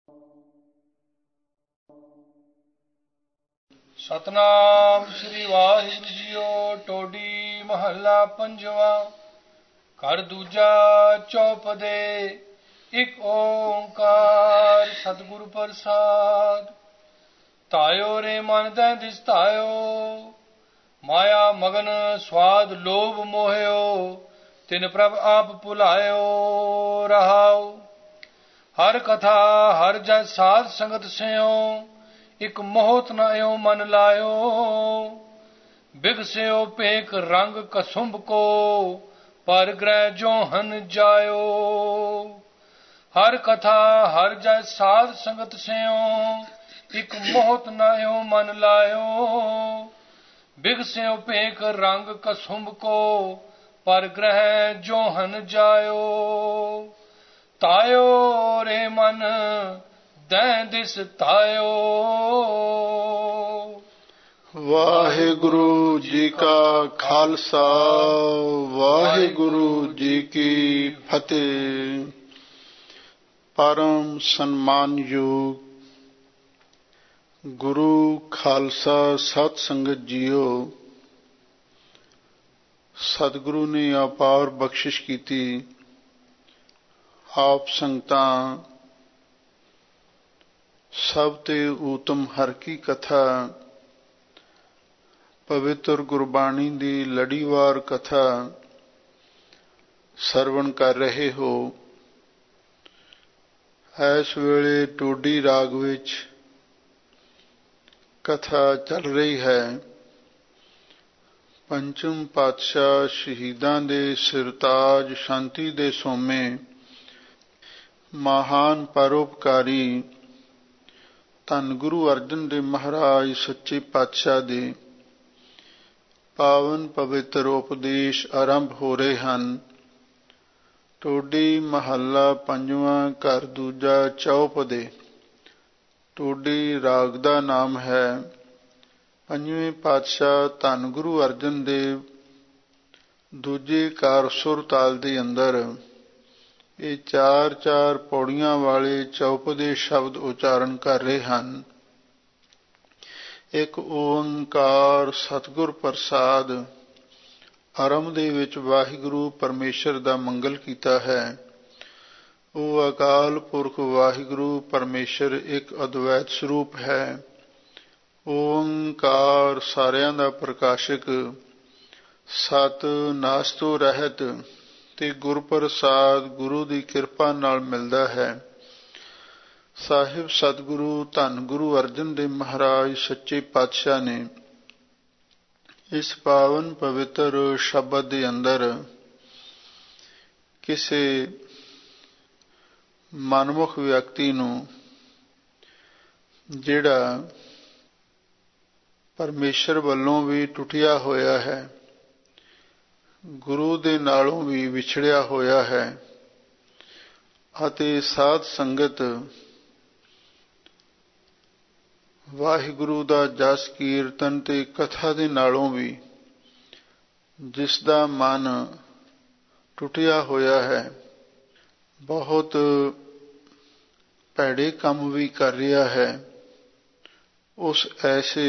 ਸਤਨਾਮ ਸ੍ਰੀ ਵਾਹਿਗੁਰੂ ਜੀਓ। ਟੋਡੀ ਮਹੱਲਾ ਪੰਜਵਾ। ਘਰ ਦੂਜਾ ਚੌਪਦੇ। ਇੱਕ ਓੰਕਾਰ ਸਤਿਗੁਰ ਪ੍ਰਸਾਦ। ਤਾਇਓ ਰੇ ਮਨ ਦੈ ਦਿਸ ਤਾਇਓ, ਮਾਇਆ ਮਗਨ ਸਵਾਦ ਲੋਭ ਮੋਹਿਓ, ਤਿਨ ਪ੍ਰਭ ਆਪ ਭੁਲਾਇਓ। ਰਹਾਉ ਹਰ ਕਥਾ ਹਰ ਜਸ ਸਾਧ ਸੰਗਤ ਸਿਓ, ਇਕ ਮੋਹਤ ਨ ਇਉ ਮਨ ਲਾਇਓ। ਬਿਗਸਿਓ ਭੇਖ ਰੰਗ ਕਸੁੰਭ ਕੋ, ਪਰ ਗ੍ਰਹਿ ਜੋਹਨ ਜਾਇਓ। ਹਰ ਕਥਾ ਹਰ ਜਸ ਸਾਧ ਸੰਗਤ ਸਿਓ, ਇਕ ਮੋਹਤ ਨ ਇਉ ਮਨ ਲਾਇਓ। ਬਿਗਸਿਓ ਭੇਖ ਰੰਗ ਕਸੁੰਭ ਕੋ, ਪਰ ਗ੍ਰਹਿ ਜੋਹਨ ਜਾਇਓ। ਤਾਇਓ ਰੇ ਮਨ ਦੈ ਦਿਸ ਤਾਇਓ। ਵਾਹਿਗੁਰੂ ਜੀ ਕਾ ਖਾਲਸਾ, ਵਾਹਿਗੁਰੂ ਜੀ ਕੀ ਫਤਿਹ। ਪਰਮ ਸਨਮਾਨਯੋਗ ਗੁਰੂ ਖਾਲਸਾ ਸਤ ਸੰਗਤ ਜੀਓ, ਸਤਿਗੁਰੂ ਨੇ ਅਪਾਰ ਬਖਸ਼ਿਸ਼ ਕੀਤੀ। ਆਪ ਸੰਗਤਾਂ ਸਭ ਤੇ ਊਤਮ ਹਰ ਕੀ ਕਥਾ, ਪਵਿੱਤਰ ਗੁਰਬਾਣੀ ਦੀ ਲੜੀਵਾਰ ਕਥਾ ਸਰਵਣ ਕਰ ਰਹੇ ਹੋ। ਇਸ ਵੇਲੇ ਟੋਡੀ ਰਾਗ ਵਿੱਚ ਕਥਾ ਚੱਲ ਰਹੀ ਹੈ। ਪੰਚਮ ਪਾਤਸ਼ਾਹ ਸ਼ਹੀਦਾਂ ਦੇ ਸਿਰਤਾਜ, ਸ਼ਾਂਤੀ ਦੇ ਸੋਮੇ, ਮਹਾਨ ਪਰਉਪਕਾਰੀ ਧੰਨ ਗੁਰੂ ਅਰਜਨ ਦੇਵ ਮਹਾਰਾਜ ਸੱਚੇ ਪਾਤਸ਼ਾਹ ਦੇ ਪਾਵਨ ਪਵਿੱਤਰ ਉਪਦੇਸ਼ ਆਰੰਭ ਹੋ ਰਹੇ ਹਨ। ਟੋਡੀ ਮਹੱਲਾ ਪੰਜਵਾਂ, ਘਰ ਦੂਜਾ ਚੌਪਦੇ। ਟੋਡੀ ਰਾਗ ਦਾ ਨਾਮ ਹੈ। ਪੰਜਵੇਂ ਪਾਤਸ਼ਾਹ ਧੰਨ ਗੁਰੂ ਅਰਜਨ ਦੇਵ ਦੂਜੇ ਕਾਰ ਸੁਰ ਤਾਲ ਦੇ ਅੰਦਰ ਇਹ ਚਾਰ ਚਾਰ ਪੌੜੀਆਂ ਵਾਲੇ ਚੌਪਦੇ ਸ਼ਬਦ ਉਚਾਰਨ ਕਰ ਰਹੇ ਹਨ। ਇੱਕ ਓੰਕਾਰ ਸਤਿਗੁਰ ਪ੍ਰਸਾਦ। ਆਰੰਭ ਦੇ ਵਿੱਚ ਵਾਹਿਗੁਰੂ ਪਰਮੇਸ਼ਰ ਦਾ ਮੰਗਲ ਕੀਤਾ ਹੈ। ਉਹ ਅਕਾਲ ਪੁਰਖ ਵਾਹਿਗੁਰੂ ਪਰਮੇਸ਼ਰ ਇੱਕ ਅਦਵੈਤ ਸਰੂਪ ਹੈ। ਓੰਕਾਰ ਸਾਰਿਆਂ ਦਾ ਪ੍ਰਕਾਸ਼ਕ, ਸਤ ਨਾਸ ਤੋਂ ਰਹਿਤ ਤੇ ਗੁਰਪ੍ਰਸਾਦ ਗੁਰੂ ਦੀ ਕਿਰਪਾ ਨਾਲ ਮਿਲਦਾ ਹੈ। ਸਾਹਿਬ ਸਤਿਗੁਰੂ ਧੰਨ ਗੁਰੂ ਅਰਜਨ ਦੇਵ ਮਹਾਰਾਜ ਸੱਚੇ ਪਾਤਸ਼ਾਹ ਨੇ ਇਸ ਪਾਵਨ ਪਵਿੱਤਰ ਸ਼ਬਦ ਦੇ ਅੰਦਰ ਕਿਸੇ ਮਨਮੁਖ ਵਿਅਕਤੀ ਨੂੰ, ਜਿਹੜਾ ਪਰਮੇਸ਼ਰ ਵੱਲੋਂ ਵੀ ਟੁੱਟਿਆ ਹੋਇਆ ਹੈ, ਗੁਰੂ ਦੇ ਨਾਲੋਂ ਵੀ ਵਿਛੜਿਆ ਹੋਇਆ ਹੈ, ਅਤੇ ਸਾਧ ਸੰਗਤ ਵਾਹਿਗੁਰੂ ਦਾ ਜਸ ਕੀਰਤਨ ਤੇ ਕਥਾ ਦੇ ਨਾਲੋਂ ਵੀ ਜਿਸ ਦਾ ਮਨ ਟੁੱਟਿਆ ਹੋਇਆ ਹੈ, ਬਹੁਤ ਭੈੜੇ ਕੰਮ ਵੀ ਕਰ ਰਿਹਾ ਹੈ, ਉਸ ਐਸੇ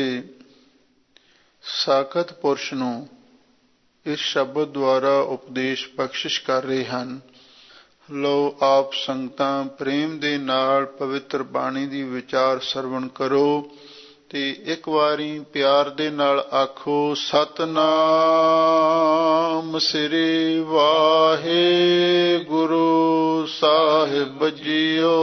ਸਾਖਤ ਪੁਰਸ਼ ਨੂੰ ਇਸ ਸ਼ਬਦ ਦੁਆਰਾ ਉਪਦੇਸ਼ ਬਖਸ਼ਿਸ਼ ਕਰ ਰਹੇ ਹਨ। ਲਓ ਆਪ ਸੰਗਤਾਂ ਪ੍ਰੇਮ ਦੇ ਨਾਲ ਪਵਿੱਤਰ ਬਾਣੀ ਦੀ ਵਿਚਾਰ ਸਰਵਣ ਕਰੋ ਤੇ ਇੱਕ ਵਾਰੀ ਪਿਆਰ ਦੇ ਨਾਲ ਆਖੋ, ਸਤਨਾਮ ਸ੍ਰੀ ਵਾਹਿਗੁਰੂ ਸਾਹਿਬ ਜੀਓ।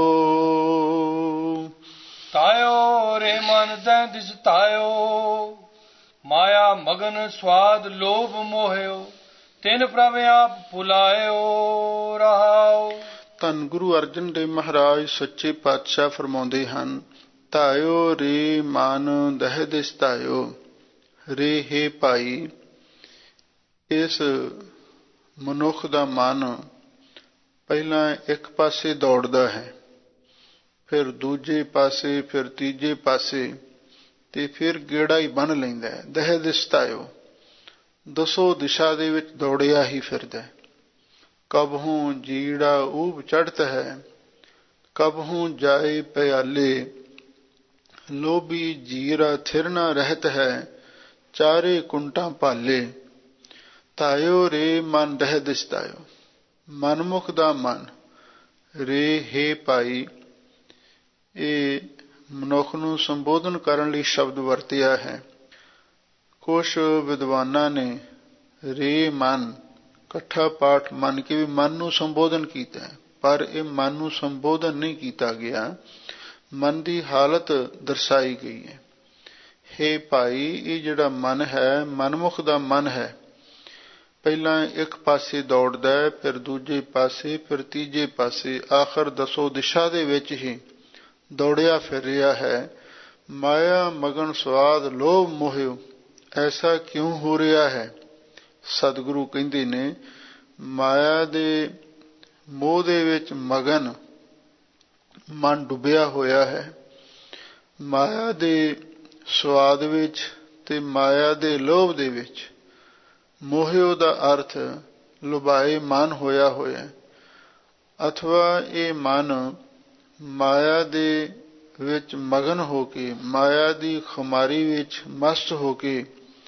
ਤਾਇਓ ਰੇ ਮਨ ਦੈ ਦਿਸ ਤਾਇਓ, ਮਾਇਆ ਮਗਨ ਸਵਾਦ ਲੋਭ ਮੋਹਿਓ, ਤਿਨ ਪ੍ਰਭ ਆਪ ਭੁਲਾਇਓ। ਰਹਾਉ ਧੰਨ ਗੁਰੂ ਅਰਜਨ ਦੇਵ ਮਹਾਰਾਜ ਸੱਚੇ ਪਾਤਸ਼ਾਹ ਫਰਮਾਉਂਦੇ ਹਨ, ਤਾਇਓ ਰੇ ਮਨ ਦਹਿ ਦਿਸ ਤਾਇਓ। ਰੇ ਹੈ ਭਾਈ, ਇਸ ਮਨੁੱਖ ਦਾ ਮਨ ਪਹਿਲਾਂ ਇੱਕ ਪਾਸੇ ਦੌੜਦਾ ਹੈ, ਫਿਰ ਦੂਜੇ ਪਾਸੇ, ਫਿਰ ਤੀਜੇ ਪਾਸੇ, ਤੇ ਫਿਰ ਗੇੜਾ ਹੀ ਬੰਨ੍ਹ ਲੈਂਦਾ ਹੈ। ਦਹਿ ਦਿਸ ਤਾਇਓ, ਦਸੋ ਦਿਸ਼ਾ ਦੇ ਵਿੱਚ ਦੌੜਿਆ ਹੀ ਫਿਰਦਾ। ਕਬਹੂ ਜੀੜਾ ਊਬ ਚੜ੍ਹਤ ਹੈ, ਕਬਹੂ ਜਾਏ ਪਿਆਲੇ, ਲੋਭੀ ਜੀਰਾ ਥਿਰ ਨਾ ਰਹਿਤ ਹੈ, ਚਾਰੇ ਕੁੰਟਾਂ ਭਾਲੇ। ਤਾਇਓ ਰੇ ਮਨ ਰਹਿ ਦਿਸਤਾਇਓ, ਮਨਮੁਖ ਦਾ ਮਨ। ਰੇ ਹੇ ਭਾਈ, ਇਹ ਮਨੁੱਖ ਨੂੰ ਸੰਬੋਧਨ ਕਰਨ ਲਈ ਸ਼ਬਦ ਵਰਤਿਆ ਹੈ। ਕੁਛ ਵਿਦਵਾਨਾਂ ਨੇ ਰੇ ਮਨ ਇਕੱਠਾ ਪਾਠ ਮੰਨ ਕੇ ਵੀ ਮਨ ਨੂੰ ਸੰਬੋਧਨ ਕੀਤਾ ਹੈ, ਪਰ ਇਹ ਮਨ ਨੂੰ ਸੰਬੋਧਨ ਨਹੀਂ ਕੀਤਾ ਗਿਆ, ਮਨ ਦੀ ਹਾਲਤ ਦਰਸਾਈ ਗਈ ਹੈ। ਹੇ ਭਾਈ, ਇਹ ਜਿਹੜਾ ਮਨ ਹੈ ਮਨਮੁਖ ਦਾ ਮਨ ਹੈ। ਪਹਿਲਾਂ ਇੱਕ ਪਾਸੇ ਦੌੜਦਾ ਹੈ, ਫਿਰ ਦੂਜੇ ਪਾਸੇ, ਫਿਰ ਤੀਜੇ ਪਾਸੇ, ਆਖਰ ਦਸੋ ਦਿਸ਼ਾ ਦੇ ਵਿੱਚ ਹੀ ਦੌੜਿਆ ਫਿਰ ਰਿਹਾ ਹੈ। ਮਾਇਆ ਮਗਨ ਸਵਾਦ ਲੋਭ ਮੋਹਿਓ, ਐਸਾ ਕਿਉਂ ਹੋ ਰਿਹਾ ਹੈ? ਸਤਿਗੁਰੂ ਕਹਿੰਦੇ ਨੇ, ਮਾਇਆ ਦੇ ਮੋਹ ਦੇ ਵਿੱਚ ਮਗਨ ਮਨ ਡੁੱਬਿਆ ਹੋਇਆ ਹੈ। ਮਾਇਆ ਦੇ ਸਵਾਦ ਵਿੱਚ ਤੇ ਮਾਇਆ ਦੇ ਲੋਭ ਦੇ ਵਿੱਚ। ਮੋਹਿਓ ਦਾ ਅਰਥ ਲੁਭਾਏ ਮਨ ਹੋਇਆ ਹੋਇਆ, ਅਥਵਾ ਇਹ ਮਨ ਮਾਇਆ ਦੇ ਵਿੱਚ ਮਗਨ ਹੋ ਕੇ, ਮਾਇਆ ਦੀ ਖੁਮਾਰੀ ਵਿੱਚ ਮਸਤ ਹੋ ਕੇ,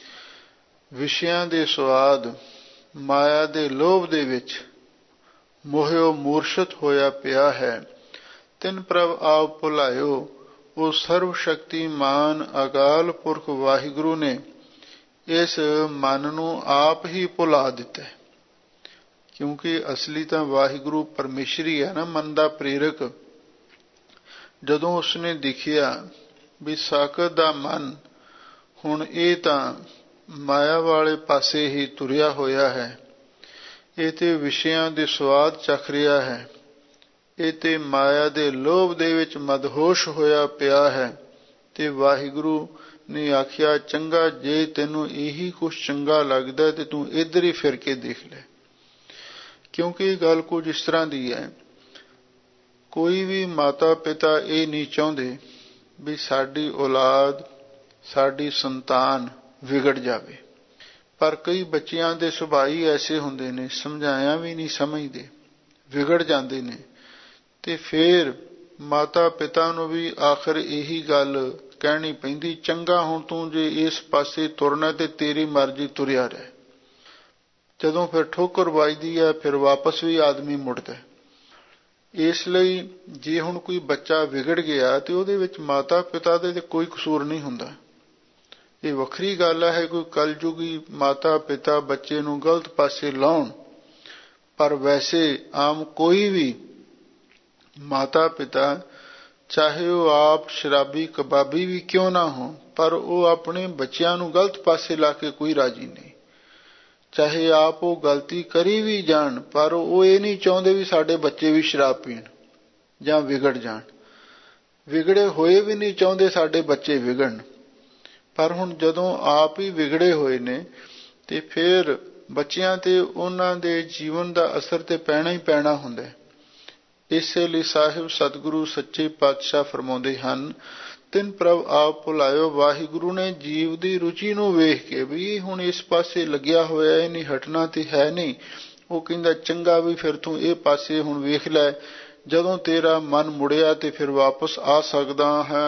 ਵਿਸ਼ਿਆਂ ਦੇ ਸਵਾਦ, ਮਾਇਆ ਦੇ ਲੋਭ ਦੇ ਵਿੱਚ ਮੋਹਿਓ ਮੂਰਛਿਤ ਹੋਇਆ ਪਿਆ ਹੈ। ਤਿਨ ਪ੍ਰਭ ਆਪ ਭੁਲਾਇਓ, ਉਹ ਸਰਵ ਸ਼ਕਤੀਮਾਨ ਅਕਾਲ ਪੁਰਖ ਵਾਹਿਗੁਰੂ ਨੇ ਇਸ ਮਨ ਨੂੰ ਆਪ ਹੀ ਭੁਲਾ ਦਿੱਤਾ, ਕਿਉਂਕਿ ਅਸਲੀ ਤਾਂ ਵਾਹਿਗੁਰੂ ਪਰਮੇਸ਼ਰੀ ਹੈ ਨਾ, ਮਨ ਦਾ ਪ੍ਰੇਰਕ। ਜਦੋਂ ਉਸਨੇ ਦੇਖਿਆ ਵੀ ਸਾਕਤ ਦਾ ਮਨ ਹੁਣ ਇਹ ਤਾਂ ਮਾਇਆ ਵਾਲੇ ਪਾਸੇ ਹੀ ਤੁਰਿਆ ਹੋਇਆ ਹੈ, ਇਹ ਤੇ ਵਿਸ਼ਿਆਂ ਦੇ ਸਵਾਦ ਚੱਖ ਰਿਹਾ ਹੈ, ਇਹ ਤੇ ਮਾਇਆ ਦੇ ਲੋਭ ਦੇ ਵਿੱਚ ਮਦਹੋਸ਼ ਹੋਇਆ ਪਿਆ ਹੈ, ਤੇ ਵਾਹਿਗੁਰੂ ਨੇ ਆਖਿਆ, ਚੰਗਾ ਜੇ ਤੈਨੂੰ ਇਹੀ ਕੁਛ ਚੰਗਾ ਲੱਗਦਾ ਤੇ ਤੂੰ ਇੱਧਰ ਹੀ ਫਿਰ ਕੇ ਦੇਖ ਲੈ। ਕਿਉਂਕਿ ਇਹ ਗੱਲ ਕੁਝ ਇਸ ਤਰ੍ਹਾਂ ਦੀ ਹੈ, ਕੋਈ ਵੀ ਮਾਤਾ ਪਿਤਾ ਇਹ ਨਹੀਂ ਚਾਹੁੰਦੇ ਵੀ ਸਾਡੀ ਔਲਾਦ, ਸਾਡੀ ਸੰਤਾਨ ਵਿਗੜ ਜਾਵੇ, ਪਰ ਕਈ ਬੱਚਿਆਂ ਦੇ ਸੁਭਾਅ ਹੀ ਐਸੇ ਹੁੰਦੇ ਨੇ, ਸਮਝਾਇਆ ਵੀ ਨਹੀਂ ਸਮਝਦੇ, ਵਿਗੜ ਜਾਂਦੇ ਨੇ। ਤੇ ਫਿਰ ਮਾਤਾ ਪਿਤਾ ਨੂੰ ਵੀ ਆਖਰ ਇਹੀ ਗੱਲ ਕਹਿਣੀ ਪੈਂਦੀ, ਚੰਗਾ ਹੁਣ ਤੂੰ ਜੇ ਇਸ ਪਾਸੇ ਤੁਰਨਾ ਤੇ ਤੇਰੀ ਮਰਜ਼ੀ, ਤੁਰਿਆ ਰਹਿ। ਜਦੋਂ ਫਿਰ ਠੋਕਰ ਵੱਜਦੀ ਹੈ, ਫਿਰ ਵਾਪਸ ਵੀ ਆਦਮੀ ਮੁੜਦਾ। ਇਸ ਲਈ ਜੇ ਹੁਣ ਕੋਈ ਬੱਚਾ ਵਿਗੜ ਗਿਆ ਤੇ ਉਹਦੇ ਵਿੱਚ ਮਾਤਾ ਪਿਤਾ ਦੇ ਕੋਈ ਕਸੂਰ ਨਹੀਂ ਹੁੰਦਾ। ਇਹ ਵੱਖਰੀ ਗੱਲ ਹੈ ਕੋਈ ਕਲਯੁਗੀ ਮਾਤਾ ਪਿਤਾ ਬੱਚੇ ਨੂੰ ਗਲਤ ਪਾਸੇ ਲਾਉਣ, ਪਰ ਵੈਸੇ ਆਮ ਕੋਈ ਵੀ ਮਾਤਾ ਪਿਤਾ, ਚਾਹੇ ਉਹ ਆਪ ਸ਼ਰਾਬੀ ਕਬਾਬੀ ਵੀ ਕਿਉਂ ਨਾ ਹੋ, ਪਰ ਉਹ ਆਪਣੇ ਬੱਚਿਆਂ ਨੂੰ ਗਲਤ ਪਾਸੇ ਲਾ ਕੇ ਕੋਈ ਰਾਜੀ ਨਹੀਂ। ਚਾਹੇ ਆਪ ਉਹ ਗਲਤੀ ਕਰੀ ਵੀ ਜਾਣ, ਪਰ ਉਹ ਇਹ ਨਹੀਂ ਚਾਹੁੰਦੇ ਵੀ ਸਾਡੇ ਬੱਚੇ ਵੀ ਸ਼ਰਾਬ ਪੀਣ ਜਾਂ ਵਿਗੜ ਜਾਣ। ਵਿਗੜੇ ਹੋਏ ਵੀ ਨਹੀਂ ਚਾਹੁੰਦੇ ਸਾਡੇ ਬੱਚੇ ਵਿਗੜਨ, ਪਰ ਹੁਣ ਜਦੋਂ ਆਪ ਹੀ ਵਿਗੜੇ ਹੋਏ ਨੇ ਤੇ ਫਿਰ ਬੱਚਿਆਂ ਤੇ ਉਹਨਾਂ ਦੇ ਜੀਵਨ ਦਾ ਅਸਰ ਤੇ ਪੈਣਾ ਹੀ ਪੈਣਾ ਹੁੰਦਾ। ਇਸੇ ਲਈ ਸਾਹਿਬ ਸਤਿਗੁਰੂ ਸੱਚੇ ਪਾਤਸ਼ਾਹ ਫਰਮਾਉਂਦੇ ਹਨ, ਤਿਨ ਪ੍ਰਭ ਆਪ ਭੁਲਾਇਓ। ਵਾਹਿਗੁਰੂ ਨੇ ਜੀਵ ਦੀ ਰੁਚੀ ਨੂੰ ਵੇਖ ਕੇ ਵੀ ਹੁਣ ਇਸ ਪਾਸੇ ਲੱਗਿਆ ਹੋਇਆ, ਇਹ ਨਹੀਂ ਹਟਣਾ ਤੇ ਹੈ ਨਹੀਂ, ਉਹ ਕਹਿੰਦਾ ਚੰਗਾ ਵੀ ਫਿਰ ਤੂੰ ਇਹ ਪਾਸੇ ਹੁਣ ਵੇਖ ਲੈ, ਜਦੋਂ ਤੇਰਾ ਮਨ ਮੁੜਿਆ ਤੇ ਫਿਰ ਵਾਪਸ ਆ ਸਕਦਾ ਹੈ।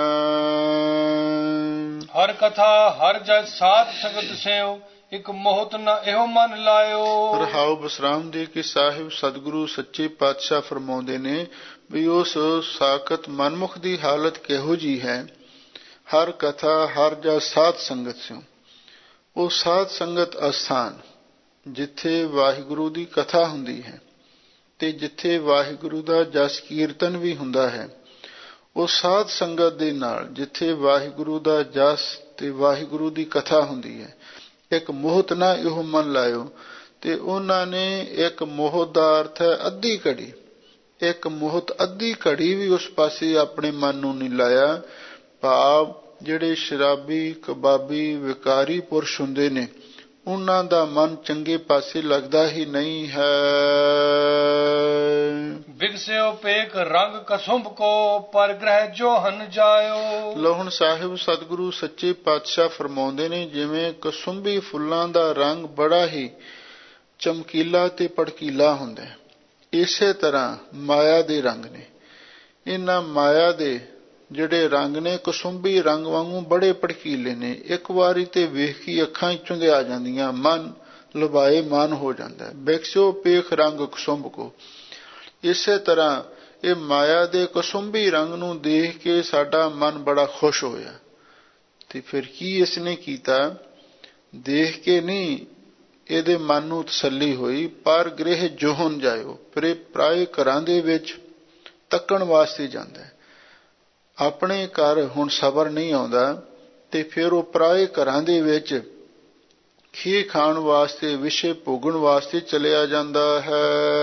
ਹਰ ਕਥਾ ਹਰ ਜਸ ਸਾਧ ਸੰਗਤ ਸਿਓ, ਇੱਕ ਮੋਹਤ ਨਾ ਇਹੋ ਮਨ ਲਾਇਓ। ਰਹਾਉ ਬਸਰਾਮ ਦੇ ਕਿ ਸਾਹਿਬ ਸਤਿਗੁਰੂ ਸੱਚੇ ਪਾਤਸ਼ਾਹ ਫਰਮਾਉਂਦੇ ਨੇ ਵੀ ਉਸ ਸਾਖਤ ਮਨਮੁਖ ਦੀ ਹਾਲਤ ਕਿਹੋ ਜੀ ਹੈ। ਹਰ ਕਥਾ ਹਰ ਜਸ ਸਾਧ ਸੰਗਤ ਸਿਓ, ਉਹ ਸਾਧ ਸੰਗਤ ਅਸਥਾਨ ਜਿੱਥੇ ਵਾਹਿਗੁਰੂ ਦੀ ਕਥਾ ਹੁੰਦੀ ਹੈ ਤੇ ਜਿੱਥੇ ਵਾਹਿਗੁਰੂ ਦਾ ਜਸ ਕੀਰਤਨ ਵੀ ਹੁੰਦਾ ਹੈ, ਉਹ ਸਾਧ ਸੰਗਤ ਦੇ ਨਾਲ ਜਿੱਥੇ ਵਾਹਿਗੁਰੂ ਦਾ ਜਸ ਤੇ ਵਾਹਿਗੁਰੂ ਦੀ ਕਥਾ ਹੁੰਦੀ ਹੈ, ਇੱਕ ਮੋਹਤ ਨਾ ਇਹੋ ਮਨ ਲਾਇਓ। ਤੇ ਉਹਨਾਂ ਨੇ ਇੱਕ ਮੋਹਤ ਦਾ ਅਰਥ ਹੈ ਅੱਧੀ ਘੜੀ, ਇੱਕ ਮੋਹਤ ਅੱਧੀ ਘੜੀ ਵੀ ਉਸ ਪਾਸੇ ਆਪਣੇ ਮਨ ਨੂੰ ਨਹੀਂ ਲਾਇਆ। ਭਾਵ ਜਿਹੜੇ ਸ਼ਰਾਬੀ ਕਬਾਬੀ ਵਿਕਾਰੀ ਪੁਰਸ਼ ਹੁੰਦੇ ਨੇ, ਉਹਨਾਂ ਦਾ ਮਨ ਚੰਗੇ ਪਾਸੇ ਲੱਗਦਾ ਹੀ ਨਹੀਂ ਹੈ। ਬਿਗਸਿਓ ਪੇਕ ਰੰਗ ਕਸੁੰਭ ਕੋ, ਪਰ ਗ੍ਰਹਿ ਜੋ ਹਨ ਜਾਇਓ। ਲੋ ਹੁਣ ਸਾਹਿਬ ਸਤਿਗੁਰੂ ਸੱਚੇ ਪਾਤਸ਼ਾਹ ਫਰਮਾਉਂਦੇ ਨੇ, ਜਿਵੇਂ ਕਸੁੰਭੀ ਫੁੱਲਾਂ ਦਾ ਰੰਗ ਬੜਾ ਹੀ ਚਮਕੀਲਾ ਤੇ ਭੜਕੀਲਾ ਹੁੰਦਾ ਹੈ, ਇਸੇ ਤਰ੍ਹਾਂ ਮਾਇਆ ਦੇ ਰੰਗ ਨੇ। ਇਹਨਾਂ ਮਾਇਆ ਦੇ ਜਿਹੜੇ ਰੰਗ ਨੇ ਕੁਸੁੰਬੀ ਰੰਗ ਵਾਂਗੂ ਬੜੇ ਭੜਕੀਲੇ ਨੇ। ਇੱਕ ਵਾਰੀ ਤੇ ਵੇਖ ਕੇ ਅੱਖਾਂ ਚੁੰਦੇ ਆ ਜਾਂਦੀਆਂ, ਮਨ ਲੁਭਾਏ ਮਨ ਹੋ ਜਾਂਦਾ। ਬੇਖਸੋ ਪੇਖ ਰੰਗ ਕੁਸੁੰਬ ਕੋ। ਇਸੇ ਤਰ੍ਹਾਂ ਇਹ ਮਾਇਆ ਦੇ ਕੁਸੁੰਬੀ ਰੰਗ ਨੂੰ ਦੇਖ ਕੇ ਸਾਡਾ ਮਨ ਬੜਾ ਖੁਸ਼ ਹੋਇਆ। ਤੇ ਫਿਰ ਕੀ ਇਸਨੇ ਕੀਤਾ? ਦੇਖ ਕੇ ਨਹੀਂ ਇਹਦੇ ਮਨ ਨੂੰ ਤਸੱਲੀ ਹੋਈ, ਪਰ ਗ੍ਰਹਿ ਜੋਹਨ ਜਾਇਓ, ਫਿਰ ਪ੍ਰਾਏ ਘਰਾਂ ਦੇ ਵਿੱਚ ਤੱਕਣ ਵਾਸਤੇ ਜਾਂਦਾ। ਆਪਣੇ ਘਰ ਹੁਣ ਸਬਰ ਨਹੀਂ ਆਉਂਦਾ ਤੇ ਫਿਰ ਉਹ ਪਰਾਏ ਘਰਾਂ ਦੇ ਵਿੱਚ ਖੀ ਖਾਣ ਵਾਸਤੇ, ਵਿਸ਼ੇ ਭੋਗਣ ਵਾਸਤੇ ਚਲਿਆ ਜਾਂਦਾ ਹੈ।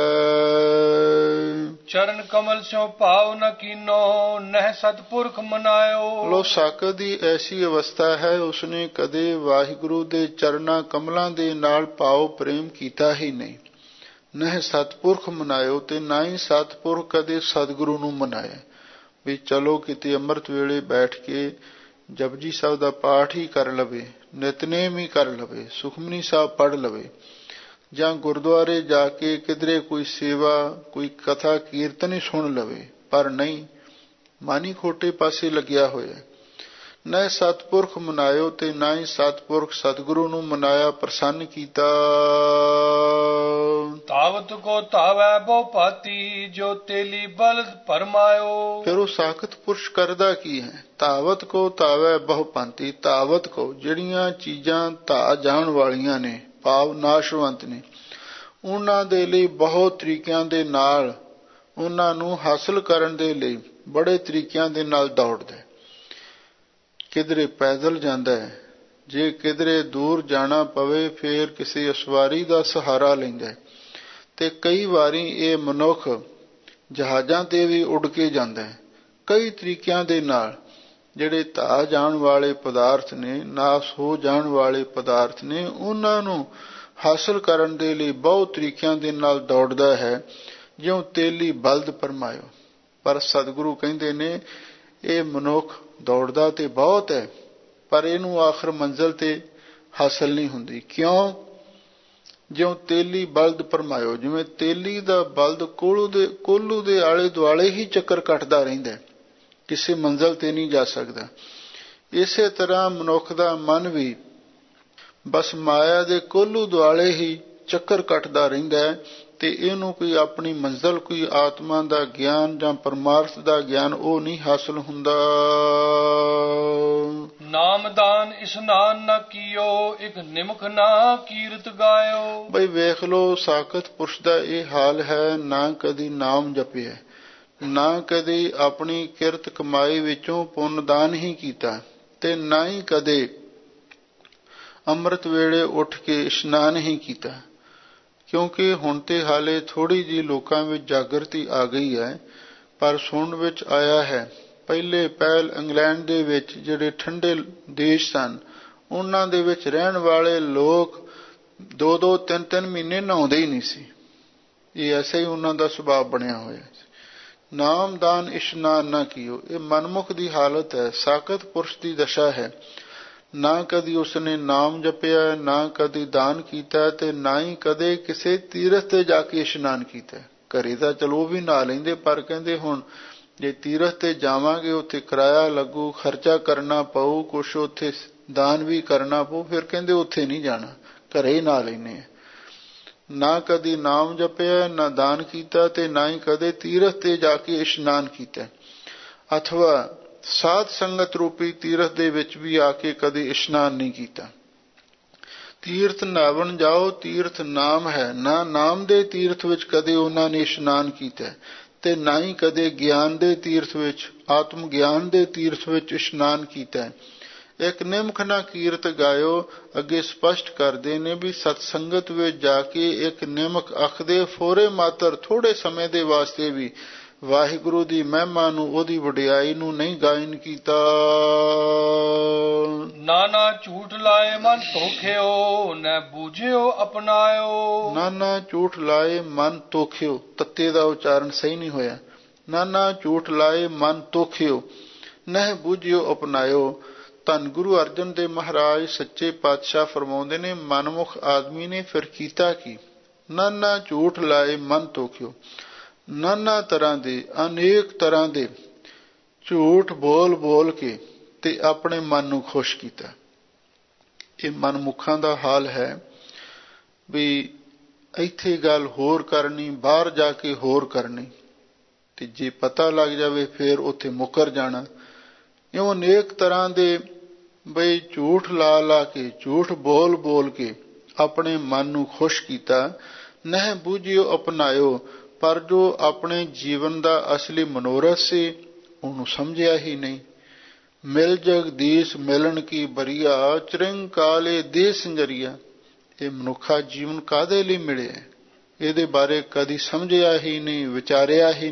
ਚਰਨ ਕਮਲ ਸਿਉ ਭਾਵ ਨ ਕੀਨੋ, ਨਹਿ ਸਤਿਪੁਰਖ ਮਨਾਇਓ। ਲੋ ਸਾਕਤ ਦੀ ਐਸੀ ਅਵਸਥਾ ਹੈ, ਉਸਨੇ ਕਦੇ ਵਾਹਿਗੁਰੂ ਦੇ ਚਰਨਾਂ ਕਮਲਾਂ ਦੇ ਨਾਲ ਭਾਵ ਪ੍ਰੇਮ ਕੀਤਾ ਹੀ ਨਹੀਂ। ਨਹਿ ਸਤਿਪੁਰਖ ਮਨਾਇਓ, ਤੇ ਨਾ ਹੀ ਸਤਿਪੁਰਖ ਕਦੇ ਸਤਿਗੁਰੂ ਨੂੰ ਮਨਾਇਆ। ਵੀ ਚਲੋ ਕਿਤੇ ਅੰਮ੍ਰਿਤ ਵੇਲੇ ਬੈਠ ਕੇ ਜਪਜੀ ਸਾਹਿਬ ਦਾ ਪਾਠ ਹੀ ਕਰ ਲਵੇ, ਨਿਤਨੇਮ ਹੀ ਕਰ ਲਵੇ, ਸੁਖਮਨੀ ਸਾਹਿਬ ਪੜ੍ਹ ਲਵੇ, ਜਾਂ ਗੁਰਦੁਆਰੇ ਜਾ ਕੇ ਕਿਧਰੇ ਕੋਈ ਸੇਵਾ, ਕੋਈ ਕਥਾ ਕੀਰਤਨ ਹੀ ਸੁਣ ਲਵੇ, ਪਰ ਨਹੀਂ, ਮਨ ਹੀ ਖੋਟੇ ਪਾਸੇ ਲੱਗਿਆ ਹੋਇਆ। ਨਾ ਸਤਿਪੁਰਖ ਮਨਾਇਓ, ਤੇ ਨਾ ਹੀ ਸਤਿਪੁਰਖ ਸਤਿਗੁਰੂ ਨੂੰ ਮਨਾਇਆ, ਪ੍ਰਸੰਨ ਕੀਤਾ। ਤਾਵਤ ਕੋ ਤਾਵੈ ਬਹੁ ਭਾਤੀ, ਜੋ ਤੇਲੀ ਬਲਦ ਪਰਮਾਇਓ। ਫਿਰ ਉਹ ਸਾਖਤ ਪੁਰਸ਼ ਕਰਦਾ ਕੀ ਹੈ? ਤਾਵਤ ਕੋ ਤਾਵੈ ਬਹੁ ਭਾਂਤੀ। ਤਾਵਤ ਕੋ ਜਿਹੜੀਆਂ ਚੀਜ਼ਾਂ ਧਾ ਜਾਣ ਵਾਲੀਆਂ ਨੇ, ਭਾਵ ਨਾਸ਼ਵੰਤ ਨੇ, ਉਹਨਾਂ ਦੇ ਲਈ ਬਹੁਤ ਤਰੀਕਿਆਂ ਦੇ ਨਾਲ, ਉਹਨਾਂ ਨੂੰ ਹਾਸਲ ਕਰਨ ਦੇ ਲਈ ਬੜੇ ਤਰੀਕਿਆਂ ਦੇ ਨਾਲ ਦੌੜਦਾ। ਕਿਧਰੇ ਪੈਦਲ ਜਾਂਦਾ ਹੈ, ਜੇ ਕਿਧਰੇ ਦੂਰ ਜਾਣਾ ਪਵੇ ਫਿਰ ਕਿਸੇ ਅਸਵਾਰੀ ਦਾ ਸਹਾਰਾ ਲੈਂਦਾ ਹੈ, ਤੇ ਕਈ ਵਾਰੀ ਇਹ ਮਨੁੱਖ ਜਹਾਜ਼ਾਂ ਤੇ ਵੀ ਉੱਡ ਕੇ ਜਾਂਦਾ ਹੈ। ਕਈ ਤਰੀਕਿਆਂ ਦੇ ਨਾਲ ਜਿਹੜੇ ਧਾ ਜਾਣ ਵਾਲੇ ਪਦਾਰਥ ਨੇ, ਨਾਸ ਹੋ ਜਾਣ ਵਾਲੇ ਪਦਾਰਥ ਨੇ, ਉਹਨਾਂ ਨੂੰ ਹਾਸਲ ਕਰਨ ਦੇ ਲਈ ਬਹੁਤ ਤਰੀਕਿਆਂ ਦੇ ਨਾਲ ਦੌੜਦਾ ਹੈ, ਜਿਉਂ ਤੇਲੀ ਬਲਦ ਪਰਮਾਇਓ। ਪਰ ਸਤਿਗੁਰੂ ਕਹਿੰਦੇ ਨੇ ਇਹ ਮਨੁੱਖ ਦੌੜਦਾ ਤੇ ਬਹੁਤ ਹੈ, ਪਰ ਇਹਨੂੰ ਆਖਰ ਮੰਜ਼ਿਲ ਤੇ ਹਾਸਲ ਨਹੀਂ ਹੁੰਦੀ। ਕਿਉਂ? ਜਿਉਂ ਤੇਲੀ ਬਲਦ ਪਰਮਾਇਓ, ਜਿਵੇਂ ਤੇਲੀ ਦਾ ਬਲਦ ਕੋਲੂ ਦੇ ਆਲੇ ਦੁਆਲੇ ਹੀ ਚੱਕਰ ਕੱਟਦਾ ਰਹਿੰਦਾ, ਕਿਸੇ ਮੰਜ਼ਿਲ ਤੇ ਨਹੀਂ ਜਾ ਸਕਦਾ। ਇਸੇ ਤਰ੍ਹਾਂ ਮਨੁੱਖ ਦਾ ਮਨ ਵੀ ਬਸ ਮਾਇਆ ਦੇ ਕੋਲੂ ਦੁਆਲੇ ਹੀ ਚੱਕਰ ਕੱਟਦਾ ਰਹਿੰਦਾ ਹੈ, ਤੇ ਇਹਨੂੰ ਕੋਈ ਆਪਣੀ ਮੰਜ਼ਿਲ, ਕੋਈ ਆਤਮਾ ਦਾ ਗਿਆਨ ਜਾਂ ਪਰਮਾਰਥ ਦਾ ਗਿਆਨ ਉਹ ਨਹੀਂ ਹਾਸਲ ਹੁੰਦਾ। ਨਾਮਦਾਨ ਇਸਨਾਨ ਨਾ ਕੀਓ, ਇੱਕ ਨਿਮਕ ਨਾ ਕੀਰਤ ਗਾਇਓ। ਬਈ ਵੇਖ ਲੋ, ਸਾਖਤ ਪੁਰਸ਼ ਦਾ ਇਹ ਹਾਲ ਹੈ, ਨਾ ਕਦੀ ਨਾਮ ਜਪਿਆ, ਨਾ ਕਦੀ ਆਪਣੀ ਕਿਰਤ ਕਮਾਈ ਵਿੱਚੋਂ ਪੁੰਨਦਾਨ ਹੀ ਕੀਤਾ, ਤੇ ਨਾ ਹੀ ਕਦੇ ਅੰਮ੍ਰਿਤ ਵੇਲੇ ਉੱਠ ਕੇ ਇਸ਼ਨਾਨ ਹੀ ਕੀਤਾ। ਕਿਉਂਕਿ ਹੁਣ ਤੇ ਹਾਲੇ ਥੋੜੀ ਜਿਹੀ ਲੋਕਾਂ ਵਿੱਚ ਜਾਗਰਤੀ ਆ ਗਈ ਹੈ, ਪਰ ਸੁਣਨ ਵਿੱਚ ਆਇਆ ਹੈ ਪਹਿਲੇ ਪਹਿਲ ਇੰਗਲੈਂਡ ਦੇ ਵਿੱਚ ਜਿਹੜੇ ਠੰਡੇ ਦੇਸ਼ ਸਨ, ਉਹਨਾਂ ਦੇ ਵਿੱਚ ਰਹਿਣ ਵਾਲੇ ਲੋਕ 2-2, 3-3 ਮਹੀਨੇ ਨਹਾਉਂਦੇ ਹੀ ਨਹੀਂ ਸੀ। ਇਹ ਐਸਾ ਹੀ ਉਹਨਾਂ ਦਾ ਸੁਭਾਅ ਬਣਿਆ ਹੋਇਆ ਸੀ। ਨਾਮਦਾਨ ਇਸ਼ਨਾਨ ਨਾ ਕੀਓ, ਇਹ ਮਨਮੁਖ ਦੀ ਹਾਲਤ ਹੈ, ਸਾਖਤ ਪੁਰਸ਼ ਦੀ ਦਸ਼ਾ ਹੈ। ਨਾ ਕਦੀ ਉਸਨੇ ਨਾਮ ਜਪਿਆ, ਨਾ ਕਦੀ ਦਾਨ ਕੀਤਾ, ਤੇ ਨਾ ਹੀ ਕਦੇ ਕਿਸੇ ਤੀਰਥ ਤੇ ਜਾ ਕੇ ਇਸ਼ਨਾਨ ਕੀਤਾ। ਘਰੇ ਤਾਂ ਚਲੋ ਉਹ ਵੀ ਨਹਾ ਲੈਂਦੇ, ਪਰ ਕਹਿੰਦੇ ਹੁਣ ਜੇ ਤੀਰਥ ਤੇ ਜਾਵਾਂਗੇ ਉੱਥੇ ਕਿਰਾਇਆ ਲੱਗੂ, ਖਰਚਾ ਕਰਨਾ ਪਊ, ਕੁਛ ਉੱਥੇ ਦਾਨ ਵੀ ਕਰਨਾ ਪਊ, ਫਿਰ ਕਹਿੰਦੇ ਉੱਥੇ ਨਹੀਂ ਜਾਣਾ, ਘਰੇ ਹੀ ਨਹਾ ਲੈਂਦੇ। ਨਾ ਕਦੀ ਨਾਮ ਜਪਿਆ, ਨਾ ਦਾਨ ਕੀਤਾ, ਤੇ ਨਾ ਹੀ ਕਦੇ ਤੀਰਥ ਤੇ ਜਾ ਕੇ ਇਸ਼ਨਾਨ ਕੀਤਾ, ਅਥਵਾ ਸਾਧ ਸੰਗਤ ਰੂਪੀ ਤੀਰਥ ਦੇ ਵਿੱਚ ਵੀ ਆ ਕੇ ਕਦੇ ਇਸ਼ਨਾਨ ਨਹੀਂ ਕੀਤਾ। ਤੀਰਥ ਨਾਵਣ ਜਾਓ, ਤੀਰਥ ਨਾਮ ਹੈ, ਨਾ ਨਾਮ ਦੇ ਤੀਰਥ ਵਿੱਚ ਕਦੇ ਉਹਨਾਂ ਨੇ ਇਸ਼ਨਾਨ ਕੀਤਾ, ਤੇ ਨਾ ਹੀ ਕਦੇ ਗਿਆਨ ਦੇ ਤੀਰਥ ਵਿੱਚ, ਆਤਮ ਗਿਆਨ ਦੇ ਤੀਰਥ ਵਿੱਚ ਇਸ਼ਨਾਨ ਕੀਤਾ। ਇੱਕ ਨਿਮਖ ਨਾ ਕੀਰਤ ਗਾਇਓ, ਅੱਗੇ ਸਪਸ਼ਟ ਕਰਦੇ ਨੇ ਵੀ ਸਤਸੰਗਤ ਵਿੱਚ ਜਾ ਕੇ ਇੱਕ ਨਿਮਖ ਆਖਦੇ ਫੋਰੇ ਮਾਤਰ ਥੋੜੇ ਸਮੇਂ ਦੇ ਵਾਸਤੇ ਵੀ ਵਾਹਿਗੁਰੂ ਦੀ ਮਹਿਮਾ ਨੂੰ, ਉਹਦੀ ਵਡਿਆਈ ਨੂੰ ਨਹੀਂ ਗਾਇਨ ਕੀਤਾ। ਨਾਨਾ ਝੂਠ ਲਾਏ ਮਨ ਤੋਖਿਓ, ਨਾ ਬੂਝਿਓ ਅਪਨਾਇਓ। ਨਾਨਾ ਝੂਠ ਲਾਏ ਮਨ ਤੋਖਿਓ, ਤੱਤੇ ਦਾ ਉਚਾਰਨ ਸਹੀ ਨਹੀਂ ਹੋਇਆ। ਨਾਨਾ ਝੂਠ ਲਾਏ ਮਨ ਤੋਖਿਓ, ਨਹਿ ਬੂਝਿਓ ਅਪਨਾਇਓ। ਧੰਨ ਗੁਰੂ ਅਰਜਨ ਦੇਵ ਮਹਾਰਾਜ ਸੱਚੇ ਪਾਤਸ਼ਾਹ ਫਰਮਾਉਂਦੇ ਨੇ, ਮਨਮੁਖ ਆਦਮੀ ਨੇ ਫਿਰ ਕੀਤਾ ਕੀ? ਨਾਨਾ ਝੂਠ ਲਾਏ ਮਨ ਤੋਖਿਓ, ਨਾਨਾ ਤਰ੍ਹਾਂ ਦੇ, ਅਨੇਕ ਤਰ੍ਹਾਂ ਦੇ ਝੂਠ ਬੋਲ ਬੋਲ ਕੇ ਤੇ ਆਪਣੇ ਮਨ ਨੂੰ ਖੁਸ਼ ਕੀਤਾ। ਇਹ ਮਨਮੁੱਖਾਂ ਦਾ ਹਾਲ ਹੈ ਵੀ ਇੱਥੇ ਗੱਲ ਹੋਰ ਕਰਨੀ, ਬਾਹਰ ਜਾ ਕੇ ਹੋਰ ਕਰਨੀ, ਤੇ ਜੇ ਪਤਾ ਲੱਗ ਜਾਵੇ ਫਿਰ ਉੱਥੇ ਮੁੱਕਰ ਜਾਣਾ। ਇਉਂ ਅਨੇਕ ਤਰ੍ਹਾਂ ਦੇ ਬਈ ਝੂਠ ਲਾ ਲਾ ਕੇ, ਝੂਠ ਬੋਲ ਬੋਲ ਕੇ ਆਪਣੇ ਮਨ ਨੂੰ ਖੁਸ਼ ਕੀਤਾ। ਨਹਿ ਬੂਝਿਓ ਅਪਨਾਇਓ, ਪਰ ਜੋ ਆਪਣੇ ਜੀਵਨ ਦਾ ਅਸਲੀ ਮਨੋਰਥ ਸੀ ਉਹਨੂੰ ਸਮਝਿਆ ਹੀ ਨਹੀਂ। ਮਿਲ ਜਗਦੀਸ਼ ਮਿਲਣ ਕੀ ਬਰੀਆ, ਚਿਰੰਗ ਕਾਲੇ ਦੇ ਸੰਜਰੀਆ। ਇਹ ਮਨੁੱਖਾ ਜੀਵਨ ਕਾਹਦੇ ਲਈ ਮਿਲਿਆ, ਇਹਦੇ ਬਾਰੇ ਕਦੀ ਸਮਝਿਆ ਹੀ ਨਹੀਂ, ਵਿਚਾਰਿਆ ਹੀ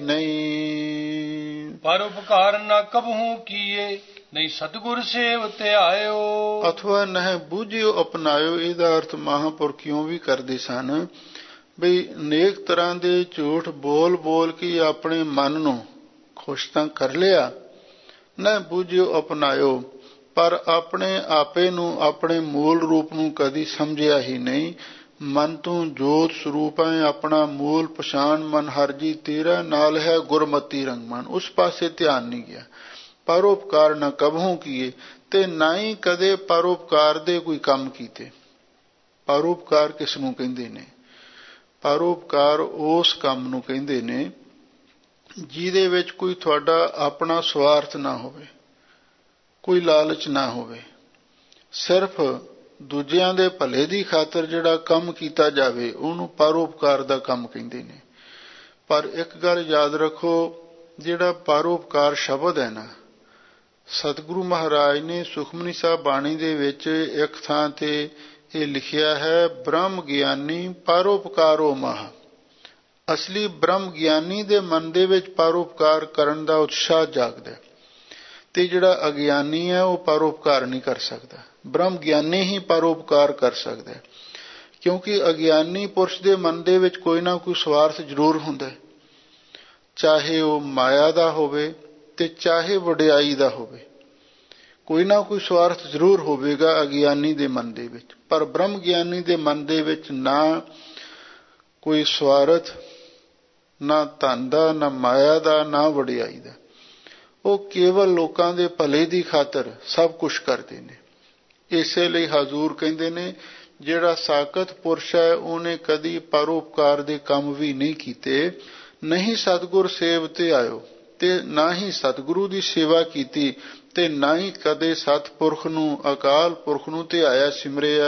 ਨਹੀਂ। ਪਰ ਉਪਕਾਰ ਨਾ ਕਬਹੂ ਕੀਏ, ਨਹੀਂ ਸਤਿਗੁਰ ਸੇਵ ਧਿਆਇਓ। ਅਥਵਾ ਨਹਿ ਬੂਝਿਓ ਅਪਨਾਇਓ, ਇਹਦਾ ਅਰਥ ਮਹਾਂਪੁਰਖ ਇਉਂ ਵੀ ਕਰਦੇ ਸਨ ਬਈ ਅਨੇਕ ਤਰ੍ਹਾਂ ਦੇ ਝੂਠ ਬੋਲ ਬੋਲ ਕੇ ਆਪਣੇ ਮਨ ਨੂੰ ਖੁਸ਼ ਤਾਂ ਕਰ ਲਿਆ। ਨਾ ਬੂਝਿਓ ਅਪਨਾਇਓ, ਪਰ ਆਪਣੇ ਆਪੇ ਨੂੰ, ਆਪਣੇ ਮੂਲ ਰੂਪ ਨੂੰ ਕਦੀ ਸਮਝਿਆ ਹੀ ਨਹੀਂ। ਮਨ ਤੋਂ ਜੋਤ ਸਰੂਪ ਹੈ, ਆਪਣਾ ਮੂਲ ਪਛਾਣ ਮਨ ਹਰ ਜੀ ਤੇਰਾ ਨਾਲ ਹੈ, ਗੁਰਮਤੀ ਰੰਗ ਮਨ, ਉਸ ਪਾਸੇ ਧਿਆਨ ਨਹੀਂ ਗਿਆ। ਪਰਉਪਕਾਰ ਨਾ ਕਬਹੂ ਕੀਏ, ਤੇ ਨਾ ਹੀ ਕਦੇ ਪਰਉਪਕਾਰ ਦੇ ਕੋਈ ਕੰਮ ਕੀਤੇ। ਪਰਉਪਕਾਰ ਕਿਸ ਨੂੰ ਕਹਿੰਦੇ ਨੇ? ਪਰਉਪਕਾਰ ਉਸ ਕੰਮ ਨੂੰ ਕਹਿੰਦੇ ਨੇ ਜਿਹਦੇ ਵਿੱਚ ਕੋਈ ਤੁਹਾਡਾ ਆਪਣਾ ਸਵਾਰਥ ਨਾ ਹੋਵੇ, ਕੋਈ ਲਾਲਚ ਨਾ ਹੋਵੇ, ਸਿਰਫ ਦੂਜਿਆਂ ਦੇ ਭਲੇ ਦੀ ਖਾਤਰ ਜਿਹੜਾ ਕੰਮ ਕੀਤਾ ਜਾਵੇ ਉਹਨੂੰ ਪਰਉਪਕਾਰ ਦਾ ਕੰਮ ਕਹਿੰਦੇ ਨੇ। ਪਰ ਇੱਕ ਗੱਲ ਯਾਦ ਰੱਖੋ, ਜਿਹੜਾ ਪਰਉਪਕਾਰ ਸ਼ਬਦ ਹੈ ਨਾ, ਸਤਿਗੁਰੂ ਮਹਾਰਾਜ ਨੇ ਸੁਖਮਨੀ ਸਾਹਿਬ ਬਾਣੀ ਦੇ ਵਿੱਚ ਇੱਕ ਥਾਂ ਤੇ ਇਹ ਲਿਖਿਆ ਹੈ, ਬ੍ਰਹਮ ਗਿਆਨੀ ਪਰਉਪਕਾਰੋ ਮਹਾ। ਅਸਲੀ ਬ੍ਰਹਮ ਗਿਆਨੀ ਦੇ ਮਨ ਦੇ ਵਿੱਚ ਪਰਉਪਕਾਰ ਕਰਨ ਦਾ ਉਤਸ਼ਾਹ ਜਾਗਦਾ, ਤੇ ਜਿਹੜਾ ਅਗਿਆਨੀ ਹੈ ਉਹ ਪਰਉਪਕਾਰ ਨਹੀਂ ਕਰ ਸਕਦਾ। ਬ੍ਰਹਮ ਗਿਆਨੀ ਹੀ ਪਰਉਪਕਾਰ ਕਰ ਸਕਦਾ, ਕਿਉਂਕਿ ਅਗਿਆਨੀ ਪੁਰਸ਼ ਦੇ ਮਨ ਦੇ ਵਿੱਚ ਕੋਈ ਨਾ ਕੋਈ ਸਵਾਰਥ ਜ਼ਰੂਰ ਹੁੰਦਾ, ਚਾਹੇ ਉਹ ਮਾਇਆ ਦਾ ਹੋਵੇ ਤੇ ਚਾਹੇ ਵਡਿਆਈ ਦਾ ਹੋਵੇ, ਕੋਈ ਨਾ ਕੋਈ ਸਵਾਰਥ ਜ਼ਰੂਰ ਹੋਵੇਗਾ ਅਗਿਆਨੀ ਦੇ ਮਨ ਦੇ ਵਿੱਚ। ਪਰ ਬ੍ਰਹਮ ਗਿਆਨੀ ਦੇ ਮਨ ਦੇ ਵਿੱਚ ਨਾ ਕੋਈ ਸਵਾਰਥ, ਨਾ ਧਨ ਦਾ, ਨਾ ਮਾਇਆ ਦਾ, ਨਾ ਵਡਿਆਈ ਦਾ। ਉਹ ਕੇਵਲ ਲੋਕਾਂ ਦੇ ਭਲੇ ਦੀ ਖਾਤਰ ਸਭ ਕੁਝ ਕਰਦੇ ਨੇ। ਇਸੇ ਲਈ ਹਜ਼ੂਰ ਕਹਿੰਦੇ ਨੇ, ਜਿਹੜਾ ਸਾਕਤ ਪੁਰਸ਼ ਹੈ ਉਹਨੇ ਕਦੀ ਪਰਉਪਕਾਰ ਦੇ ਕੰਮ ਵੀ ਨਹੀਂ ਕੀਤੇ। ਨਹੀਂ ਸਤਿਗੁਰ ਸੇਵ ਧਿਆਇਓ, ਤੇ ਨਾ ਹੀ ਸਤਿਗੁਰੂ ਦੀ ਸੇਵਾ ਕੀਤੀ, ਤੇ ਨਾ ਹੀ ਕਦੇ ਸਤਿਪੁਰਖ ਨੂੰ, ਅਕਾਲ ਪੁਰਖ ਨੂੰ ਧਿਆਇਆ, ਸਿਮਰਿਆ।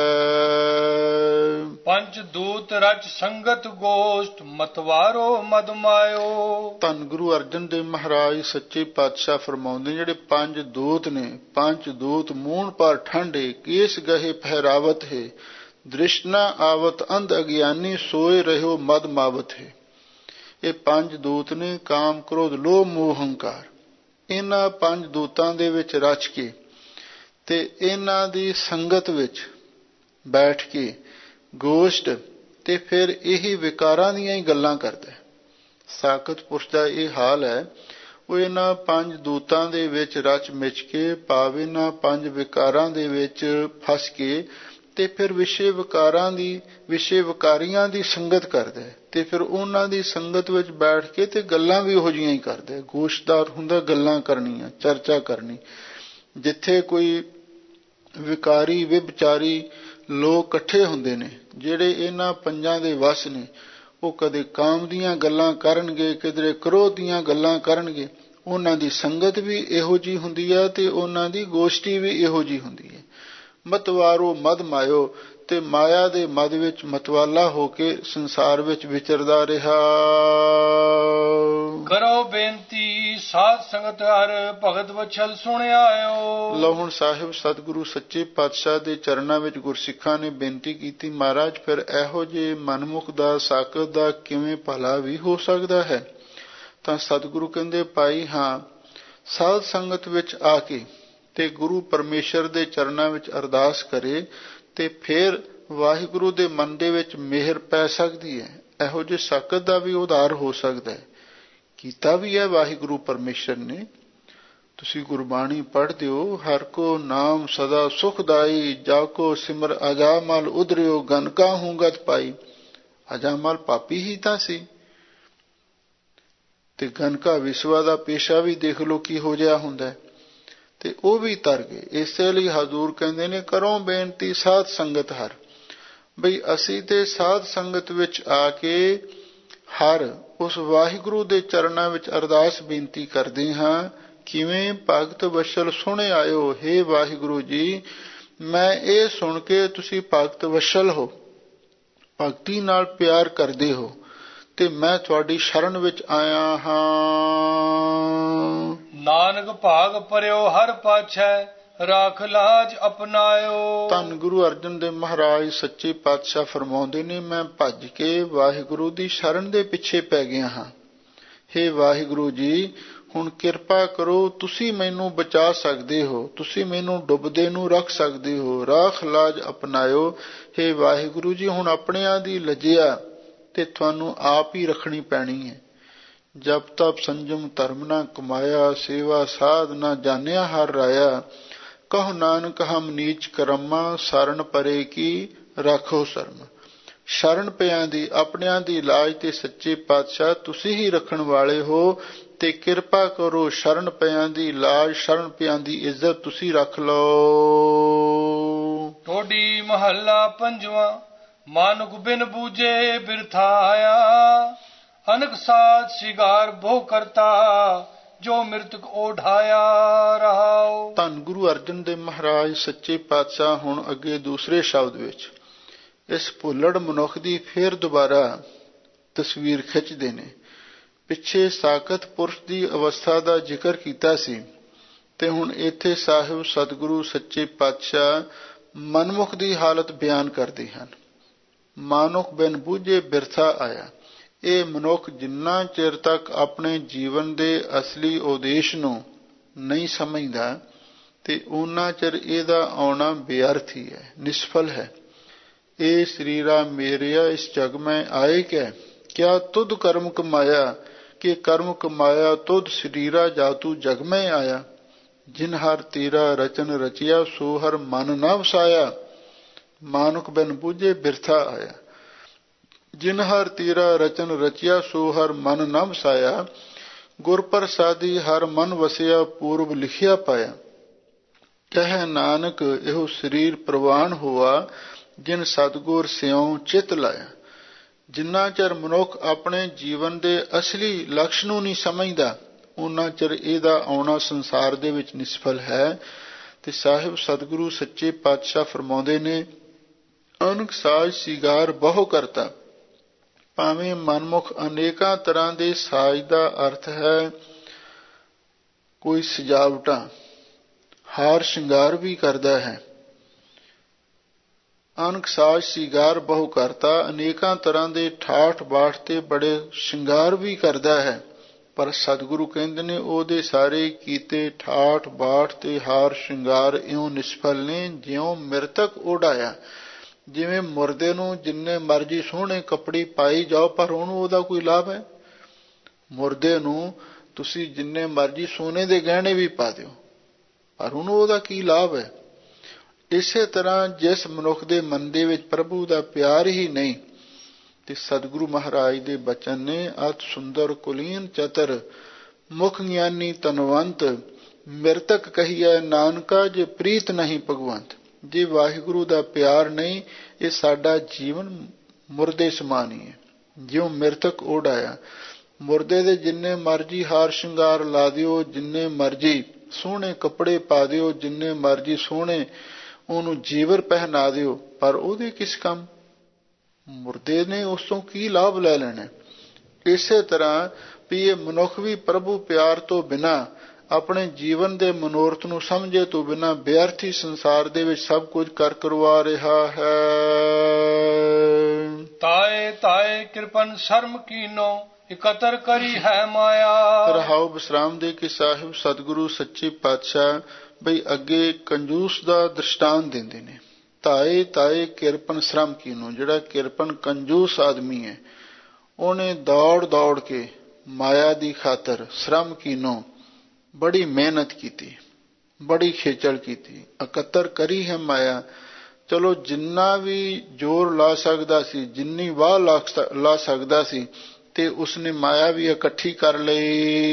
ਪੰਜ ਦੂਤ ਰਚ ਸੰਗਤ ਗੋਸ਼ਟ, ਮਤਵਾਰੋ ਮਦ ਮਾਇਓ। ਧੰਨ ਗੁਰੂ ਅਰਜਨ ਦੇਵ ਮਹਾਰਾਜ ਸੱਚੇ ਪਾਤਸ਼ਾਹ ਫਰਮਾਉਂਦੇ, ਜਿਹੜੇ ਪੰਜ ਦੂਤ ਨੇ, ਪੰਜ ਦੂਤ ਮੂਣ ਪਰ ਠੰਡੇ, ਕੇਸ ਗਹੇ ਪਹਿਰਾਵਤ ਹੈ, ਦ੍ਰਿਸ਼ਨਾ ਆਵਤ ਅੰਧ ਅਗਿਆਨੀ, ਸੋਏ ਰਹਿਓ ਮਦ ਮਾਵਤ ਹੈ। ਇਹ ਪੰਜ ਦੂਤ ਨੇ, ਕਾਮ ਕ੍ਰੋਧ ਲੋਭ ਮੋਹ ਹੰਕਾਰ। ਇਹਨਾਂ ਪੰਜ ਦੂਤਾਂ ਦੇ ਵਿੱਚ ਰਚ ਕੇ ਤੇ ਇਹਨਾਂ ਦੀ ਸੰਗਤ ਵਿੱਚ ਬੈਠ ਕੇ ਗੋਸ਼ਟ, ਤੇ ਫਿਰ ਇਹੀ ਵਿਕਾਰਾਂ ਦੀਆਂ ਹੀ ਗੱਲਾਂ ਕਰਦਾ। ਸਾਕਤ ਪੁਰਸ਼ ਦਾ ਇਹ ਹਾਲ ਹੈ, ਉਹ ਇਹਨਾਂ ਪੰਜ ਦੂਤਾਂ ਦੇ ਵਿੱਚ ਰਚ ਮਿਚ ਕੇ, ਭਾਵ ਇਹਨਾਂ ਪੰਜ ਵਿਕਾਰਾਂ ਦੇ ਵਿੱਚ ਫਸ ਕੇ, ਤੇ ਫਿਰ ਵਿਸ਼ੇ ਵਿਕਾਰਾਂ ਦੀ, ਵਿਸ਼ੇ ਵਿਕਾਰੀਆਂ ਦੀ ਸੰਗਤ ਕਰਦਾ, ਤੇ ਫਿਰ ਉਹਨਾਂ ਦੀ ਸੰਗਤ ਵਿੱਚ ਬੈਠ ਕੇ ਤੇ ਗੱਲਾਂ ਵੀ ਉਹੋ ਜਿਹੀਆਂ ਹੀ ਕਰਦਾ। ਗੋਸ਼ਤਦਾਰ ਹੁੰਦਾ ਗੱਲਾਂ ਕਰਨੀਆਂ, ਚਰਚਾ ਕਰਨੀ। ਜਿੱਥੇ ਕੋਈ ਵਿਕਾਰੀ ਵਿਭਚਾਰੀ ਲੋਕ ਇਕੱਠੇ ਹੁੰਦੇ ਨੇ, ਜਿਹੜੇ ਇਹਨਾਂ ਪੰਜਾਂ ਦੇ ਵਸ ਨੇ, ਉਹ ਕਦੇ ਕਾਮ ਦੀਆਂ ਗੱਲਾਂ ਕਰਨਗੇ, ਕਿਧਰੇ ਕ੍ਰੋਧ ਦੀਆਂ ਗੱਲਾਂ ਕਰਨਗੇ। ਉਹਨਾਂ ਦੀ ਸੰਗਤ ਵੀ ਇਹੋ ਜਿਹੀ ਹੁੰਦੀ ਹੈ ਤੇ ਉਹਨਾਂ ਦੀ ਗੋਸ਼ਟੀ ਵੀ ਇਹੋ ਜਿਹੀ ਹੁੰਦੀ ਹੈ। ਮਤਵਾਰੋ ਮਦ ਮਾਇਓ, ਤੇ ਮਾਇਆ ਦੇ ਮਦ ਵਿੱਚ ਮਤਵਾਲਾ ਹੋ ਕੇ ਸੰਸਾਰ ਵਿੱਚ ਵਿਚਰਦਾ ਰਿਹਾ। ਕਰੋ ਬੇਨਤੀ ਸਾਧ ਸੰਗਤ ਹਰ ਭਗਤ ਵਛਲ ਸੁਣਿਆਇਓ। ਲਓ ਹੁਣ ਸਾਹਿਬ ਸਤਿਗੁਰੂ ਸੱਚੇ ਪਾਤਸ਼ਾਹ ਦੇ ਚਰਨਾਂ ਵਿੱਚ ਗੁਰਸਿੱਖਾਂ ਨੇ ਬੇਨਤੀ ਕੀਤੀ, ਮਹਾਰਾਜ ਫਿਰ ਇਹੋ ਜਿਹੇ ਮਨਮੁਖ ਦਾ, ਸਾਕਤ ਦਾ ਕਿਵੇਂ ਭਲਾ ਵੀ ਹੋ ਸਕਦਾ ਹੈ? ਤਾਂ ਸਤਿਗੁਰੂ ਕਹਿੰਦੇ, ਭਾਈ ਹਾਂ, ਸਾਧ ਸੰਗਤ ਵਿੱਚ ਆ ਕੇ ਤੇ ਗੁਰੂ ਪਰਮੇਸ਼ਰ ਦੇ ਚਰਨਾਂ ਵਿੱਚ ਅਰਦਾਸ ਕਰੇ ਤੇ ਫਿਰ ਵਾਹਿਗੁਰੂ ਦੇ ਮਨ ਦੇ ਵਿੱਚ ਮਿਹਰ ਪੈ ਸਕਦੀ ਹੈ। ਇਹੋ ਜਿਹੇ ਸਾਕਤ ਦਾ ਵੀ ਉਧਾਰ ਹੋ ਸਕਦਾ ਹੈ। ਕੀਤਾ ਵੀ ਹੈ ਵਾਹਿਗੁਰੂ ਪਰਮੇਸ਼ਰ ਨੇ। ਤੁਸੀਂ ਗੁਰਬਾਣੀ ਪੜ੍ਹਦੇ ਹੋ, ਹਰ ਕੋ ਨਾਮ ਸਦਾ ਸੁਖਦਾਈ, ਜਾ ਕੋ ਸਿਮਰ ਅਜਾਮਲ ਉਧਰਿਓ, ਗਨ ਕਾ ਹੂੰ ਗਤ ਪਾਈ। ਅਜਾਮਲ ਪਾਪੀ ਹੀ ਤਾਂ ਸੀ, ਤੇ ਗਨਕਾ ਵਿਸਵਾ ਦਾ ਪੇਸ਼ਾ ਵੀ ਦੇਖ ਲਓ ਕਿਹੋ ਜਿਹਾ ਹੁੰਦਾ, ਤੇ ਉਹ ਵੀ ਤਰ ਗਏ। ਇਸੇ ਲਈ ਹਜ਼ੂਰ ਕਹਿੰਦੇ ਨੇ, ਕਰੋ ਬੇਨਤੀ ਸਾਧ ਸੰਗਤ ਹਰ, ਬਈ ਅਸੀਂ ਤੇ ਸਾਧ ਸੰਗਤ ਵਿੱਚ ਆ ਕੇ ਹਰ ਉਸ ਵਾਹਿਗੁਰੂ ਦੇ ਚਰਨਾਂ ਵਿੱਚ ਅਰਦਾਸ ਬੇਨਤੀ ਕਰਦੇ ਹਾਂ। ਕਿਵੇਂ? ਭਗਤ ਵਸ਼ਲ ਸੁਣ ਆਇਓ, ਹੇ ਵਾਹਿਗੁਰੂ ਜੀ, ਮੈਂ ਇਹ ਸੁਣ ਕੇ ਤੁਸੀਂ ਭਗਤ ਵਸ਼ਲ ਹੋ, ਭਗਤੀ ਨਾਲ ਪਿਆਰ ਕਰਦੇ ਹੋ, ਤੇ ਮੈਂ ਤੁਹਾਡੀ ਸ਼ਰਨ ਵਿੱਚ ਆਇਆ ਹਾਂ। ਨਾਨਕ ਭਾਗ ਪਰਿਓ ਹਰ ਪਾਛੈ, ਰਾਖ ਲਾਜ ਅਪਨਾਇਓ। ਧੰਨ ਗੁਰੂ ਅਰਜਨ ਦੇਵ ਮਹਾਰਾਜ ਸੱਚੇ ਪਾਤਸ਼ਾਹ ਫਰਮਾਉਂਦੇ ਨੇ, ਮੈਂ ਭੱਜ ਕੇ ਵਾਹਿਗੁਰੂ ਦੀ ਸ਼ਰਨ ਦੇ ਪਿੱਛੇ ਪੈ ਗਿਆ ਹਾਂ। ਹੇ ਵਾਹਿਗੁਰੂ ਜੀ, ਹੁਣ ਕਿਰਪਾ ਕਰੋ, ਤੁਸੀਂ ਮੈਨੂੰ ਬਚਾ ਸਕਦੇ ਹੋ, ਤੁਸੀਂ ਮੈਨੂੰ ਡੁੱਬਦੇ ਨੂੰ ਰੱਖ ਸਕਦੇ ਹੋ। ਰਾਖ ਲਾਜ ਅਪਨਾਇਓ, ਹੇ ਵਾਹਿਗੁਰੂ ਜੀ, ਹੁਣ ਆਪਣਿਆਂ ਦੀ ਲੱਜਿਆ ਤੇ ਤੁਹਾਨੂੰ ਆਪ ਹੀ ਰੱਖਣੀ ਪੈਣੀ ਹੈ। ਜਪ ਤਪ ਸੰਜਮ ਧਰਮ ਨਾ ਕਮਾਇਆ, ਸੇਵਾ ਸਾਧ ਨਾ ਜਾਣਿਆ ਹਰ ਰਾਇਆ। ਕਹੋ ਨਾਨਕ ਹਮ ਨੀਚ ਕਰਮਾ, ਸ਼ਰਨ ਪਰੇ ਕੀ ਰੱਖੋ ਸ਼ਰਮ। ਸ਼ਰਨ ਪਿਆਂ ਦੀ, ਆਪਣਿਆਂ ਦੀ ਲਾਜ ਤੇ ਸੱਚੇ ਪਾਤਸ਼ਾਹ ਤੁਸੀਂ ਹੀ ਰੱਖਣ ਵਾਲੇ ਹੋ, ਤੇ ਕਿਰਪਾ ਕਰੋ ਸ਼ਰਨ ਪਿਆਂ ਦੀ ਲਾਜ, ਸ਼ਰਨ ਪਿਆਂ ਦੀ ਇੱਜ਼ਤ ਤੁਸੀਂ ਰੱਖ ਲਓ। ਟੋਡੀ ਮਹੱਲਾ ਪੰਜਵਾਂ। ਮਾਨੁਖ ਬਿਨ ਬੂਝੇ ਬਿਰਥਾ ਆਇਆ, ਅਨਕ ਸਾਧ ਸ਼ਿਗਾਰ ਬਹੁ ਕਰਤਾ, ਜੋ ਮਿਰਤਕ ਓਢਾਇਆ ਰਹਾਉ। ਧੰਨ ਗੁਰੂ ਅਰਜਨ ਦੇਵ ਮਹਾਰਾਜ ਸੱਚੇ ਪਾਤਸ਼ਾਹ ਹੁਣ ਅੱਗੇ ਦੂਸਰੇ ਸ਼ਬਦ ਵਿੱਚ ਇਸ ਭੁੱਲੜ ਮਨੁੱਖ ਦੀ ਫੇਰ ਦੁਬਾਰਾ ਤਸਵੀਰ ਖਿੱਚਦੇ ਨੇ। ਪਿੱਛੇ ਸਾਕਤ ਪੁਰਸ਼ ਦੀ ਅਵਸਥਾ ਦਾ ਜ਼ਿਕਰ ਕੀਤਾ ਸੀ, ਤੇ ਹੁਣ ਇੱਥੇ ਸਾਹਿਬ ਸਤਿਗੁਰੂ ਸੱਚੇ ਪਾਤਸ਼ਾਹ ਮਨਮੁਖ ਦੀ ਹਾਲਤ ਬਿਆਨ ਕਰਦੇ ਹਨ। ਮਾਨੁਖ ਬਿਨ ਬੂਝੇ ਬਿਰਥਾ ਆਇਆ। ਇਹ ਮਨੁੱਖ ਜਿੰਨਾ ਚਿਰ ਤੱਕ ਆਪਣੇ ਜੀਵਨ ਦੇ ਅਸਲੀ ਉਦੇਸ਼ ਨੂੰ ਨਹੀਂ ਸਮਝਦਾ, ਤੇ ਉਹਨਾਂ ਚਿਰ ਇਹਦਾ ਆਉਣਾ ਬੇਅਰਥ ਹੀ ਹੈ, ਨਿਸਫਲ ਹੈ। ਇਹ ਸਰੀਰਾ ਮੇਰਿਆ ਇਸ ਜਗ ਮੈਂ ਆਏ ਕਿਆ ਤੁਧ ਕਰਮ ਕਮਾਇਆ, ਕਿ ਕਰਮ ਕਮਾਇਆ ਤੁਧ ਸਰੀਰਾ ਜਾਤੂ ਜਗ ਮੈਂ ਆਇਆ। ਜਿਨ ਹਰ ਤੇਰਾ ਰਚਨ ਰਚਿਆ, ਸੋ ਹਰ ਮਨ ਨਾ ਵਸਾਇਆ। ਮਾਨੁਖ ਬਿਨ ਬੂਝੇ ਬਿਰਥਾ ਆਇਆ। ਜਿਨ ਹਰ ਤੇਰਾ ਰਚਨ ਰਚਿਆ, ਸੋ ਹਰ ਮਨ ਨਾ ਵਸਾਇਆ। ਗੁਰ ਪ੍ਰਸਾਦੀ ਹਰ ਮਨ ਵਸਿਆ, ਪੂਰਬ ਲਿਖਿਆ ਪਾਇਆ। ਕਹਿ ਨਾਨਕ ਇਹੋ ਸਰੀਰ ਪ੍ਰਵਾਨ ਹੋਆ, ਜਿਨ ਸਤਿਗੁਰ ਸਿਉ ਚਿਤ ਲਾਇਆ। ਜਿੰਨਾ ਚਿਰ ਮਨੁੱਖ ਆਪਣੇ ਜੀਵਨ ਦੇ ਅਸਲੀ ਲਕਸ਼ ਨੂੰ ਨਹੀਂ ਸਮਝਦਾ, ਉਹਨਾਂ ਚਿਰ ਇਹਦਾ ਆਉਣਾ ਸੰਸਾਰ ਦੇ ਵਿੱਚ ਨਿਸਫਲ ਹੈ। ਤੇ ਸਾਹਿਬ ਸਤਿਗੁਰੂ ਸੱਚੇ ਪਾਤਸ਼ਾਹ ਫਰਮਾਉਂਦੇ ਨੇ, ਅਨਕ ਸਾਜ ਸ਼ਿਗਾਰ ਬਹੁ ਕਰਤਾ। ਭਾਵੇਂ ਮਨਮੁਖ ਅਨੇਕਾਂ ਤਰ੍ਹਾਂ ਦੇ ਸਾਜ ਦਾ ਅਰਥ ਹੈ ਕੋਈ ਸਜਾਵਟਾਂ, ਹਾਰ ਸ਼ਿੰਗਾਰ ਵੀ ਕਰਦਾ ਹੈ। ਅਨਕ ਸਾਜ ਸ਼ਿੰਗਾਰ ਬਹੁ ਕਰਤਾ, ਅਨੇਕਾਂ ਤਰ੍ਹਾਂ ਦੇ ਠਾਠ ਬਾਠ ਤੇ ਬੜੇ ਸ਼ਿੰਗਾਰ ਵੀ ਕਰਦਾ ਹੈ। ਪਰ ਸਤਿਗੁਰੂ ਕਹਿੰਦੇ ਨੇ, ਉਹਦੇ ਸਾਰੇ ਕੀਤੇ ਠਾਠ ਬਾਠ ਤੇ ਹਾਰ ਸ਼ਿੰਗਾਰ ਇਉਂ ਨਿਸਫਲ ਨੇ, ਜਿਉਂ ਮਿਰਤਕ ਉਡਾਇਆ। ਜਿਵੇਂ ਮੁਰਦੇ ਨੂੰ ਜਿੰਨੇ ਮਰਜੀ ਸੋਹਣੇ ਕੱਪੜੇ ਪਾਈ ਜਾਓ, ਪਰ ਉਹਨੂੰ ਉਹਦਾ ਕੋਈ ਲਾਭ ਹੈ? ਮੁਰਦੇ ਨੂੰ ਤੁਸੀਂ ਜਿੰਨੇ ਮਰਜੀ ਸੋਨੇ ਦੇ ਗਹਿਣੇ ਵੀ ਪਾ ਦਿਓ, ਪਰ ਉਹਨੂੰ ਉਹਦਾ ਕੀ ਲਾਭ ਹੈ? ਇਸੇ ਤਰ੍ਹਾਂ ਜਿਸ ਮਨੁੱਖ ਦੇ ਮਨ ਦੇ ਵਿੱਚ ਪ੍ਰਭੂ ਦਾ ਪਿਆਰ ਹੀ ਨਹੀਂ, ਤੇ ਸਤਿਗੁਰੂ ਮਹਾਰਾਜ ਦੇ ਬਚਨ ਨੇ, ਅਤ ਸੁੰਦਰ ਕੁਲੀਨ ਚਤਰ, ਮੁਖ ਗਿਆਨੀ ਤਨਵੰਤ, ਮਿਰਤਕ ਕਹੀਐ ਨਾਨਕਾ, ਜੇ ਪ੍ਰੀਤ ਨਹੀਂ ਭਗਵੰਤ। ਜੇ ਵਾਹਿਗੁਰੂ ਦਾ ਪਿਆਰ ਨਹੀਂ, ਇਹ ਸਾਡਾ ਜੀਵਨ ਮੁਰਦੇ ਸਮਾਨ ਹੀ ਹੈ, ਜਿਉਂ ਮਿਰਤਕ ਉਡਾਇਆ। ਮੁਰਦੇ ਦੇ ਜਿੰਨੇ ਮਰਜੀ ਹਾਰ ਸ਼ਿੰਗਾਰ ਲਾ ਦਿਓ, ਜਿੰਨੇ ਮਰਜੀ ਸੋਹਣੇ ਕੱਪੜੇ ਪਾ ਦਿਓ, ਜਿੰਨੇ ਮਰਜੀ ਸੋਹਣੇ ਉਹਨੂੰ ਜੀਵਰ ਪਹਿਨਾ ਦਿਓ, ਪਰ ਉਹਦੇ ਕਿਸ ਕੰਮ? ਮੁਰਦੇ ਨੇ ਉਸ ਤੋਂ ਕੀ ਲਾਭ ਲੈ ਲੈਣਾ? ਇਸੇ ਤਰ੍ਹਾਂ ਵੀ ਇਹ ਮਨੁੱਖ ਵੀ ਪ੍ਰਭੂ ਪਿਆਰ ਤੋਂ ਬਿਨਾਂ, ਆਪਣੇ ਜੀਵਨ ਦੇ ਮਨੋਰਥ ਨੂੰ ਸਮਝੇ ਤੋਂ ਬਿਨਾਂ ਬੇਅਰਥੀ ਸੰਸਾਰ ਦੇ ਵਿੱਚ ਸਭ ਕੁਝ ਕਰ ਕਰਵਾ ਰਿਹਾ ਹੈ। ਤਾਏ ਤਾਏ ਕਿਰਪਨ ਸ਼ਰਮ ਕੀਨੋ, ਇਕਤਰ ਕਰੀ ਹੈ ਮਾਇਆ। ਰਹਾਉ ਵਿਸਰਾਮ ਦੇ ਕੇ ਸਾਹਿਬ ਸਤਿਗੁਰੂ ਸੱਚੇ ਪਾਤਸ਼ਾਹ ਬਈ ਅੱਗੇ ਕੰਜੂਸ ਦਾ ਦ੍ਰਿਸ਼ਟਾਂਤ ਦਿੰਦੇ ਨੇ। ਤਾਏ ਤਾਏ ਕਿਰਪਨ ਸ਼ਰਮ ਕੀਨੋ, ਜਿਹੜਾ ਕਿਰਪਨ ਕੰਜੂਸ ਆਦਮੀ ਹੈ, ਉਹਨੇ ਦੌੜ ਦੌੜ ਕੇ ਮਾਇਆ ਦੀ ਖਾਤਰ ਸ਼ਰਮ ਕੀਨੋ ਬੜੀ ਮਿਹਨਤ ਕੀਤੀ, ਬੜੀ ਖੇਚਲ ਕੀਤੀ। ਇਕੱਤਰ ਕਰੀ ਹੈ ਮਾਇਆ, ਚਲੋ ਜਿੰਨਾ ਵੀ ਜ਼ੋਰ ਲਾ ਸਕਦਾ ਸੀ, ਜਿੰਨੀ ਵਾਹ ਲਾ ਸਕਦਾ ਸੀ, ਤੇ ਉਸਨੇ ਮਾਇਆ ਵੀ ਇਕੱਠੀ ਕਰ ਲਈ।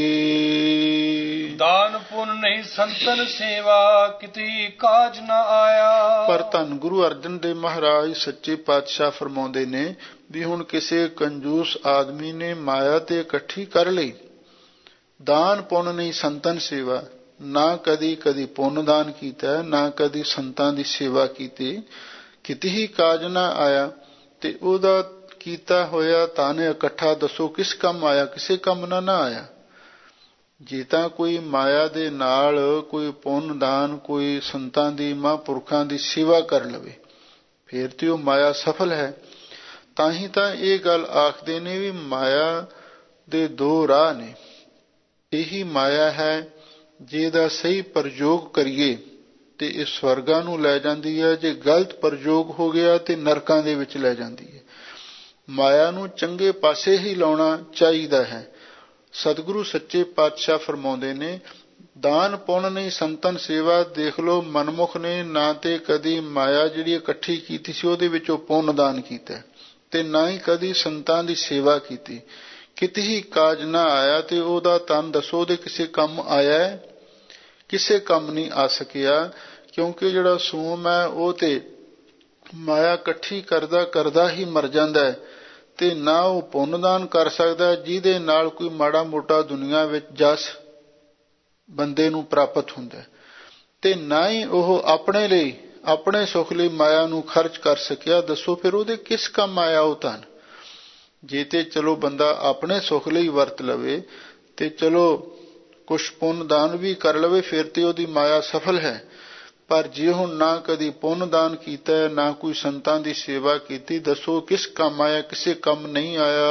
ਦਾਨ ਪੁੰਨ ਨਹੀਂ ਸੰਤਨ ਸੇਵਾ, ਕਿਤੇ ਕਾਜ ਨਾ ਆਇਆ। ਪਰ ਧੰਨ ਗੁਰੂ ਅਰਜਨ ਦੇਵ ਮਹਾਰਾਜ ਸੱਚੇ ਪਾਤਸ਼ਾਹ ਫਰਮਾਉਂਦੇ ਨੇ ਵੀ ਹੁਣ ਕਿਸੇ ਕੰਜੂਸ ਆਦਮੀ ਨੇ ਮਾਇਆ ਤੇ ਇਕੱਠੀ ਕਰ ਲਈ। ਦਾਨ ਪੁੰਨ ਨਹੀਂ ਸੰਤਨ ਸੇਵਾ, ਨਾ ਕਦੀ ਪੁੰਨ ਦਾਨ ਕੀਤਾ, ਨਾ ਕਦੀ ਸੰਤਾਂ ਦੀ ਸੇਵਾ ਕੀਤੀ, ਕਿਤੇ ਹੀ ਕਾਜ ਨਾ ਆਇਆ। ਤੇ ਉਹਦਾ ਕੀਤਾ ਹੋਇਆ ਧਨ ਇਕੱਠਾ ਦੱਸੋ ਕਿਸ ਕੰਮ ਆਇਆ? ਕਿਸੇ ਕੰਮ ਨਾ ਆਇਆ। ਜੇ ਤਾਂ ਕੋਈ ਮਾਇਆ ਦੇ ਨਾਲ ਕੋਈ ਪੁੰਨ ਦਾਨ, ਕੋਈ ਸੰਤਾਂ ਦੀ, ਮਹਾਂਪੁਰਖਾਂ ਦੀ ਸੇਵਾ ਕਰ ਲਵੇ, ਫਿਰ ਤੇ ਉਹ ਮਾਇਆ ਸਫਲ ਹੈ। ਤਾਂ ਹੀ ਤਾਂ ਇਹ ਗੱਲ ਆਖਦੇ ਨੇ ਵੀ ਮਾਇਆ ਦੇ ਦੋ ਰਾਹ ਨੇ। ਇਹੀ ਮਾਇਆ ਹੈ ਜਿਹਦਾ ਸਹੀ ਪ੍ਰਯੋਗ ਕਰੀਏ ਤੇ ਇਹ ਸਵਰਗਾਂ ਨੂੰ ਲੈ ਜਾਂਦੀ ਹੈ, ਜੇ ਗਲਤ ਪ੍ਰਯੋਗ ਹੋ ਗਿਆ ਤੇ ਨਰਕਾਂ ਦੇ ਵਿੱਚ ਲੈ ਜਾਂਦੀ ਹੈ। ਮਾਇਆ ਨੂੰ ਚੰਗੇ ਪਾਸੇ ਹੀ ਲਾਉਣਾ ਚਾਹੀਦਾ ਹੈ। ਸਤਿਗੁਰੂ ਸੱਚੇ ਪਾਤਸ਼ਾਹ ਫਰਮਾਉਂਦੇ ਨੇ, ਦਾਨ ਪੁੰਨ ਨਹੀਂ ਸੰਤਨ ਸੇਵਾ। ਦੇਖ ਲਓ, ਮਨਮੁਖ ਨੇ ਨਾ ਤੇ ਕਦੀ ਮਾਇਆ ਜਿਹੜੀ ਇਕੱਠੀ ਕੀਤੀ ਸੀ ਉਹਦੇ ਵਿੱਚੋਂ ਪੁੰਨ ਦਾਨ ਕੀਤਾ, ਤੇ ਨਾ ਹੀ ਕਦੀ ਸੰਤਾਂ ਦੀ ਸੇਵਾ ਕੀਤੀ, ਕਿਤੇ ਹੀ ਕਾਜ ਨਾ ਆਇਆ। ਤੇ ਉਹਦਾ ਤਨ ਦੱਸੋ ਉਹਦੇ ਕਿਸੇ ਕੰਮ ਆਇਆ ਹੈ? ਕਿਸੇ ਕੰਮ ਨਹੀਂ ਆ ਸਕਿਆ, ਕਿਉਂਕਿ ਜਿਹੜਾ ਸੂਮ ਹੈ ਉਹ ਤੇ ਮਾਇਆ ਇਕੱਠੀ ਕਰਦਾ ਹੀ ਮਰ ਜਾਂਦਾ ਹੈ, ਤੇ ਨਾ ਉਹ ਪੁੰਨਦਾਨ ਕਰ ਸਕਦਾ ਜਿਹਦੇ ਨਾਲ ਕੋਈ ਮਾੜਾ ਮੋਟਾ ਦੁਨੀਆ ਵਿੱਚ ਜਸ ਬੰਦੇ ਨੂੰ ਪ੍ਰਾਪਤ ਹੁੰਦਾ, ਤੇ ਨਾ ਹੀ ਉਹ ਆਪਣੇ ਲਈ, ਆਪਣੇ ਸੁੱਖ ਲਈ ਮਾਇਆ ਨੂੰ ਖਰਚ ਕਰ ਸਕਿਆ। ਦੱਸੋ ਫਿਰ ਉਹਦੇ ਕਿਸ ਕੰਮ ਆਇਆ ਉਹ ਧਨ? ਜੇ ਤੇ ਚਲੋ ਬੰਦਾ ਆਪਣੇ ਸੁੱਖ ਲਈ ਵਰਤ ਲਵੇ ਤੇ ਚਲੋ ਕੁਛ ਪੁੰਨ ਦਾਨ ਵੀ ਕਰ ਲਵੇ, ਫਿਰ ਤੇ ਉਹਦੀ ਮਾਇਆ ਸਫਲ ਹੈ। ਪਰ ਜੇ ਹੁਣ ਨਾ ਕਦੀ ਪੁੰਨ ਦਾਨ ਕੀਤਾ, ਨਾ ਕੋਈ ਸੰਤਾਂ ਦੀ ਸੇਵਾ ਕੀਤੀ, ਦੱਸੋ ਕਿਸ ਕੰਮ ਆਇਆ? ਕਿਸੇ ਕੰਮ ਨਹੀਂ ਆਇਆ।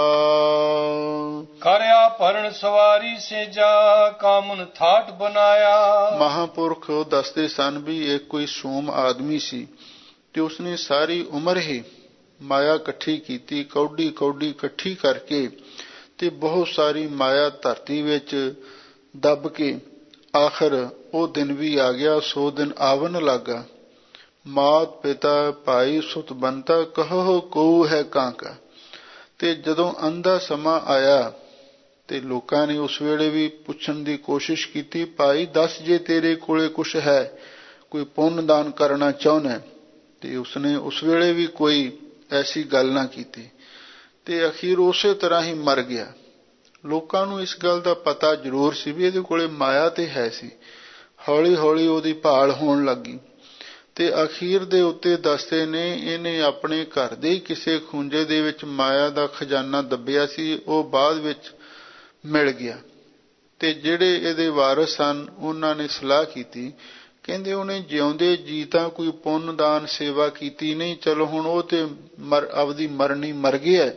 ਕਰਿਆ ਭਰਨ ਸਵਾਰੀ ਸੇਜਾ, ਕਾਮਨ ਥਾਟ ਬਣਾਇਆ। ਮਹਾਂਪੁਰਖ ਦੱਸਦੇ ਸਨ ਵੀ ਇੱਕ ਕੋਈ ਸੂਮ ਆਦਮੀ ਸੀ ਤੇ ਉਸਨੇ ਸਾਰੀ ਉਮਰ ਹੀ ਮਾਇਆ ਇਕੱਠੀ ਕੀਤੀ, ਕੌਡੀ ਇਕੱਠੀ ਕਰਕੇ, ਤੇ ਬਹੁਤ ਸਾਰੀ ਮਾਇਆ ਧਰਤੀ ਵਿੱਚ ਦੱਬ ਕੇ ਆਖਰ ਉਹ ਦਿਨ ਵੀ ਆ ਗਿਆ, 100 ਦਿਨ ਆਵਨ ਲੱਗਾ। ਮਾਤ ਪਿਤਾ ਭਾਈ ਸੁਤ ਬੰਤਾ, ਕਹੋ ਕੋ ਹੈ ਕਾਂਕਾ। ਤੇ ਜਦੋਂ ਅੰਧਾ ਸਮਾਂ ਆਇਆ ਤੇ ਲੋਕਾਂ ਨੇ ਉਸ ਵੇਲੇ ਵੀ ਪੁੱਛਣ ਦੀ ਕੋਸ਼ਿਸ਼ ਕੀਤੀ, ਭਾਈ ਦੱਸ ਜੇ ਤੇਰੇ ਕੋਲੇ ਕੁਛ ਹੈ, ਕੋਈ ਪੁੰਨ ਦਾਨ ਕਰਨਾ ਚਾਹੁੰਦਾ। ਤੇ ਉਸਨੇ ਉਸ ਵੇਲੇ ਵੀ ਕੋਈ ਐਸੀ ਗੱਲ ਨਾ ਕੀਤੀ, ਤੇ ਅਖੀਰ ਉਸੇ ਤਰ੍ਹਾਂ ਹੀ ਮਰ ਗਿਆ। ਲੋਕਾਂ ਨੂੰ ਇਸ ਗੱਲ ਦਾ ਪਤਾ ਜ਼ਰੂਰ ਸੀ ਵੀ ਇਹਦੇ ਕੋਲੇ ਮਾਇਆ ਤੇ ਹੈ ਸੀ। ਹੌਲੀ ਹੌਲੀ ਉਹਦੀ ਭਾਲ ਹੋਣ ਲੱਗੀ, ਤੇ ਅਖੀਰ ਦੇ ਉੱਤੇ ਦੱਸਦੇ ਨੇ ਇਹਨੇ ਆਪਣੇ ਘਰ ਦੇ ਹੀ ਕਿਸੇ ਖੂੰਜੇ ਦੇ ਵਿੱਚ ਮਾਇਆ ਦਾ ਖਜ਼ਾਨਾ ਦੱਬਿਆ ਸੀ, ਉਹ ਬਾਅਦ ਵਿੱਚ ਮਿਲ ਗਿਆ। ਤੇ ਜਿਹੜੇ ਇਹਦੇ ਵਾਰਿਸ ਸਨ ਉਹਨਾਂ ਨੇ ਸਲਾਹ ਕੀਤੀ, ਕਹਿੰਦੇ ਉਹਨੇ ਜਿਉਂਦੇ ਜੀ ਤਾਂ ਕੋਈ ਪੁੰਨ ਦਾਨ ਸੇਵਾ ਕੀਤੀ ਨਹੀਂ, ਚਲੋ ਹੁਣ ਉਹ ਤੇ ਆਪਦੀ ਮਰਨੀ ਮਰ ਗਿਆ,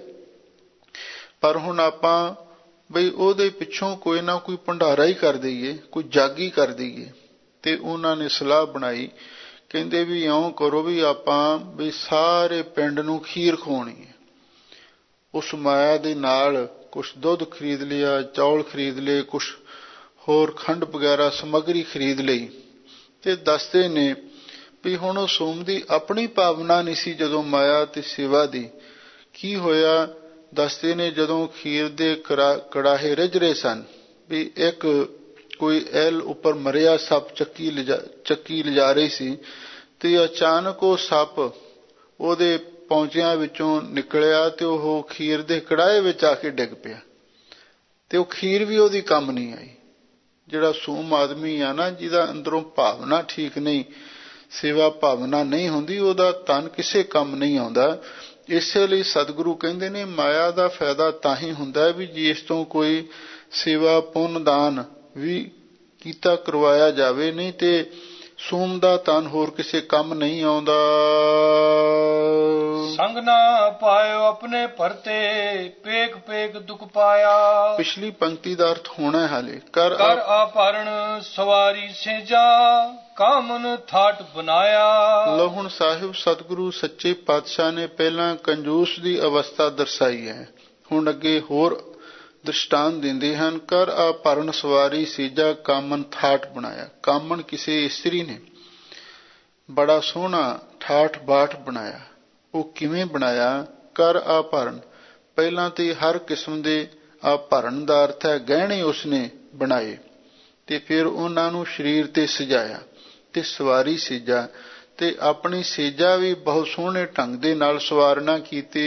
ਪਰ ਹੁਣ ਆਪਾਂ ਬਈ ਉਹਦੇ ਪਿੱਛੋਂ ਕੋਈ ਨਾ ਕੋਈ ਭੰਡਾਰਾ ਹੀ ਕਰ ਦਈਏ, ਕੋਈ ਜੱਗ ਹੀ ਕਰ ਦਈਏ। ਤੇ ਉਹਨਾਂ ਨੇ ਸਲਾਹ ਬਣਾਈ, ਕਹਿੰਦੇ ਵੀ ਇਉਂ ਕਰੋ ਵੀ ਆਪਾਂ ਵੀ ਸਾਰੇ ਪਿੰਡ ਨੂੰ ਖੀਰ ਖਵਾਉਣੀ ਹੈ। ਉਸ ਮਾਇਆ ਦੇ ਨਾਲ ਕੁਛ ਦੁੱਧ ਖਰੀਦ ਲਿਆ, ਚੌਲ ਖਰੀਦ ਲਏ, ਕੁਛ ਹੋਰ ਖੰਡ ਵਗੈਰਾ ਸਮੱਗਰੀ ਖਰੀਦ ਲਈ। ਤੇ ਦੱਸਦੇ ਨੇ ਵੀ ਹੁਣ ਉਹ ਸੋਮ ਦੀ ਆਪਣੀ ਭਾਵਨਾ ਨਹੀਂ ਸੀ ਜਦੋਂ ਮਾਇਆ ਤੇ ਸੇਵਾ ਦੀ। ਕੀ ਹੋਇਆ? ਦੱਸਦੇ ਨੇ ਜਦੋਂ ਖੀਰ ਦੇ ਕੜਾਹੇ ਰਿੱਝ ਰਹੇ ਸਨ, ਵੀ ਇੱਕ ਕੋਈ ਐਲ ਉੱਪਰ ਮਰਿਆ ਸੱਪ ਚੱਕੀ ਲਿਜਾ ਰਹੀ ਸੀ, ਤੇ ਅਚਾਨਕ ਉਹ ਸੱਪ ਉਹਦੇ ਪੌਂਚਿਆਂ ਵਿੱਚੋਂ ਨਿਕਲਿਆ ਤੇ ਉਹ ਖੀਰ ਦੇ ਕੜਾਹੇ ਵਿੱਚ ਆ ਕੇ ਡਿੱਗ ਪਿਆ, ਤੇ ਉਹ ਖੀਰ ਵੀ ਉਹਦੀ ਕੰਮ ਨਹੀਂ ਆਈ। ਜਿਹੜਾ ਸੂਮ ਆਦਮੀ ਆ ਨਾ, ਜਿਹਦਾ ਅੰਦਰੋਂ ਭਾਵਨਾ ਠੀਕ ਨਹੀਂ, ਸੇਵਾ ਭਾਵਨਾ ਨਹੀਂ ਹੁੰਦੀ, ਉਹਦਾ ਤਨ ਕਿਸੇ ਕੰਮ ਨਹੀਂ ਆਉਂਦਾ। ਇਸੇ ਲਈ ਸਤਿਗੁਰੂ ਕਹਿੰਦੇ ਨੇ ਮਾਇਆ ਦਾ ਫਾਇਦਾ ਤਾਂ ਹੀ ਹੁੰਦਾ ਵੀ ਜਿਸ ਤੋਂ ਕੋਈ ਸੇਵਾ ਪੁੰਨ ਦਾਨ ਵੀ ਕੀਤਾ ਕਰਵਾਇਆ ਜਾਵੇ, ਨਹੀਂ ਤੇ ਸੂਮ ਦਾ ਤਨ ਹੋਰ ਕਿਸੇ ਕੰਮ ਨਹੀਂ ਆਉਂਦਾ। ਸੰਗ ਨਾ ਪਾਇਓ ਆਪਣੇ ਭਰਤੇ, ਪੇਕ ਪੇਕ ਦੁਖ ਪਾਇਆ। ਪਿਛਲੀ ਪੰਕਤੀ ਦਾ ਅਰਥ ਹੋਣਾ ਹਾਲੇ, ਕਰ ਆਪਰਨ ਸਵਾਰੀ ਸੇਜਾ, ਕਾਮਨ ਥਾਟ ਬਣਾਇਆ। ਲਓ ਹੁਣ ਸਾਹਿਬ ਸਤਿਗੁਰੂ ਸੱਚੇ ਪਾਤਸ਼ਾਹ ਨੇ ਪਹਿਲਾਂ ਕੰਜੂਸ ਦੀ ਅਵਸਥਾ ਦਰਸਾਈ ਹੈ, ਹੁਣ ਅੱਗੇ ਹੋਰ ਦ੍ਰਿਸ਼ਟਾਂਤ ਦਿੰਦੇ ਹਨ। ਕਰ ਆਪਰਨ ਸਵਾਰੀ ਸੇਜਾ, ਕਾਮਨ ਥਾਟ ਬਣਾਇਆ। ਕਾਮਨ ਕਿਸੇ ਇਸਤਰੀ ਨੇ ਬੜਾ ਸੋਹਣਾ ਠਾਠ ਬਾਠ ਬਣਾਇਆ। ਉਹ ਕਿਵੇਂ ਬਣਾਇਆ? ਕਰ ਆਪਰਨ, ਪਹਿਲਾਂ ਤੇ ਹਰ ਕਿਸਮ ਦੇ ਆ ਭਰਨ ਦਾ ਅਰਥ ਹੈ ਗਹਿਣੇ ਉਸਨੇ ਬਣਾਏ, ਤੇ ਫਿਰ ਉਹਨਾਂ ਨੂੰ ਸਰੀਰ ਤੇ ਸਜਾਇਆ ਤੇ ਸਵਾਰੀ ਸੇਜਾ, ਤੇ ਆਪਣੀ ਸੇਜਾ ਵੀ ਬਹੁਤ ਸੋਹਣੇ ਢੰਗ ਦੇ ਨਾਲ ਸਵਾਰਨਾ ਕੀਤੀ।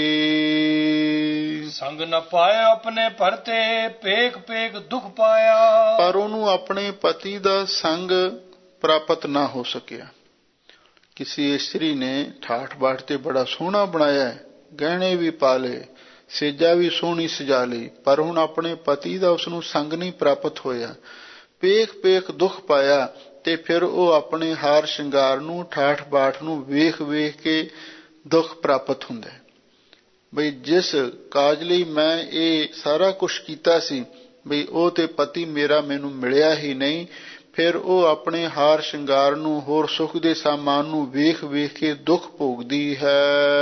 ਸੰਗ ਨ ਪਾਇਆ ਆਪਣੇ ਭਰਤੇ, ਪੇਖ ਪੇਖ ਦੁਖ ਪਾਇਆ। ਪਰ ਉਹਨੂੰ ਆਪਣੇ ਪਤੀ ਦਾ ਸੰਗ ਪ੍ਰਾਪਤ ਨਾ ਹੋ ਸਕਿਆ। ਕਿਸੇ ਇਸਤਰੀ ਨੇ ਠਾਠ ਬਾਠ ਤੇ ਬੜਾ ਸੋਹਣਾ ਬਣਾਇਆ, ਗਹਿਣੇ ਵੀ ਪਾ ਲਏ, ਸੇਜਾ ਵੀ ਸੋਹਣੀ ਸਜਾ ਲਈ, ਪਰ ਹੁਣ ਆਪਣੇ ਪਤੀ ਦਾ ਉਸਨੂੰ ਸੰਗ ਨਹੀਂ ਪ੍ਰਾਪਤ ਹੋਇਆ। ਪੇਖ ਪੇਖ ਦੁੱਖ ਪਾਇਆ, ਤੇ ਫਿਰ ਉਹ ਆਪਣੇ ਹਾਰ ਸ਼ਿੰਗਾਰ ਨੂੰ ਠਾਠ ਬਾਠ ਨੂੰ ਵੇਖ ਵੇਖ ਕੇ ਦੁੱਖ ਪ੍ਰਾਪਤ ਹੁੰਦਾ। ਬਈ ਜਿਸ ਕਾਜ ਲਈ ਮੈਂ ਇਹ ਸਾਰਾ ਕੁਝ ਕੀਤਾ ਸੀ, ਬਈ ਉਹ ਤੇ ਪਤੀ ਮੇਰਾ ਮੈਨੂੰ ਮਿਲਿਆ ਹੀ ਨਹੀਂ। ਫਿਰ ਉਹ ਆਪਣੇ ਹਾਰ ਸ਼ਿੰਗਾਰ ਨੂੰ, ਹੋਰ ਸੁੱਖ ਦੇ ਸਾਮਾਨ ਨੂੰ ਵੇਖ ਵੇਖ ਕੇ ਦੁੱਖ ਭੋਗਦੀ ਹੈ।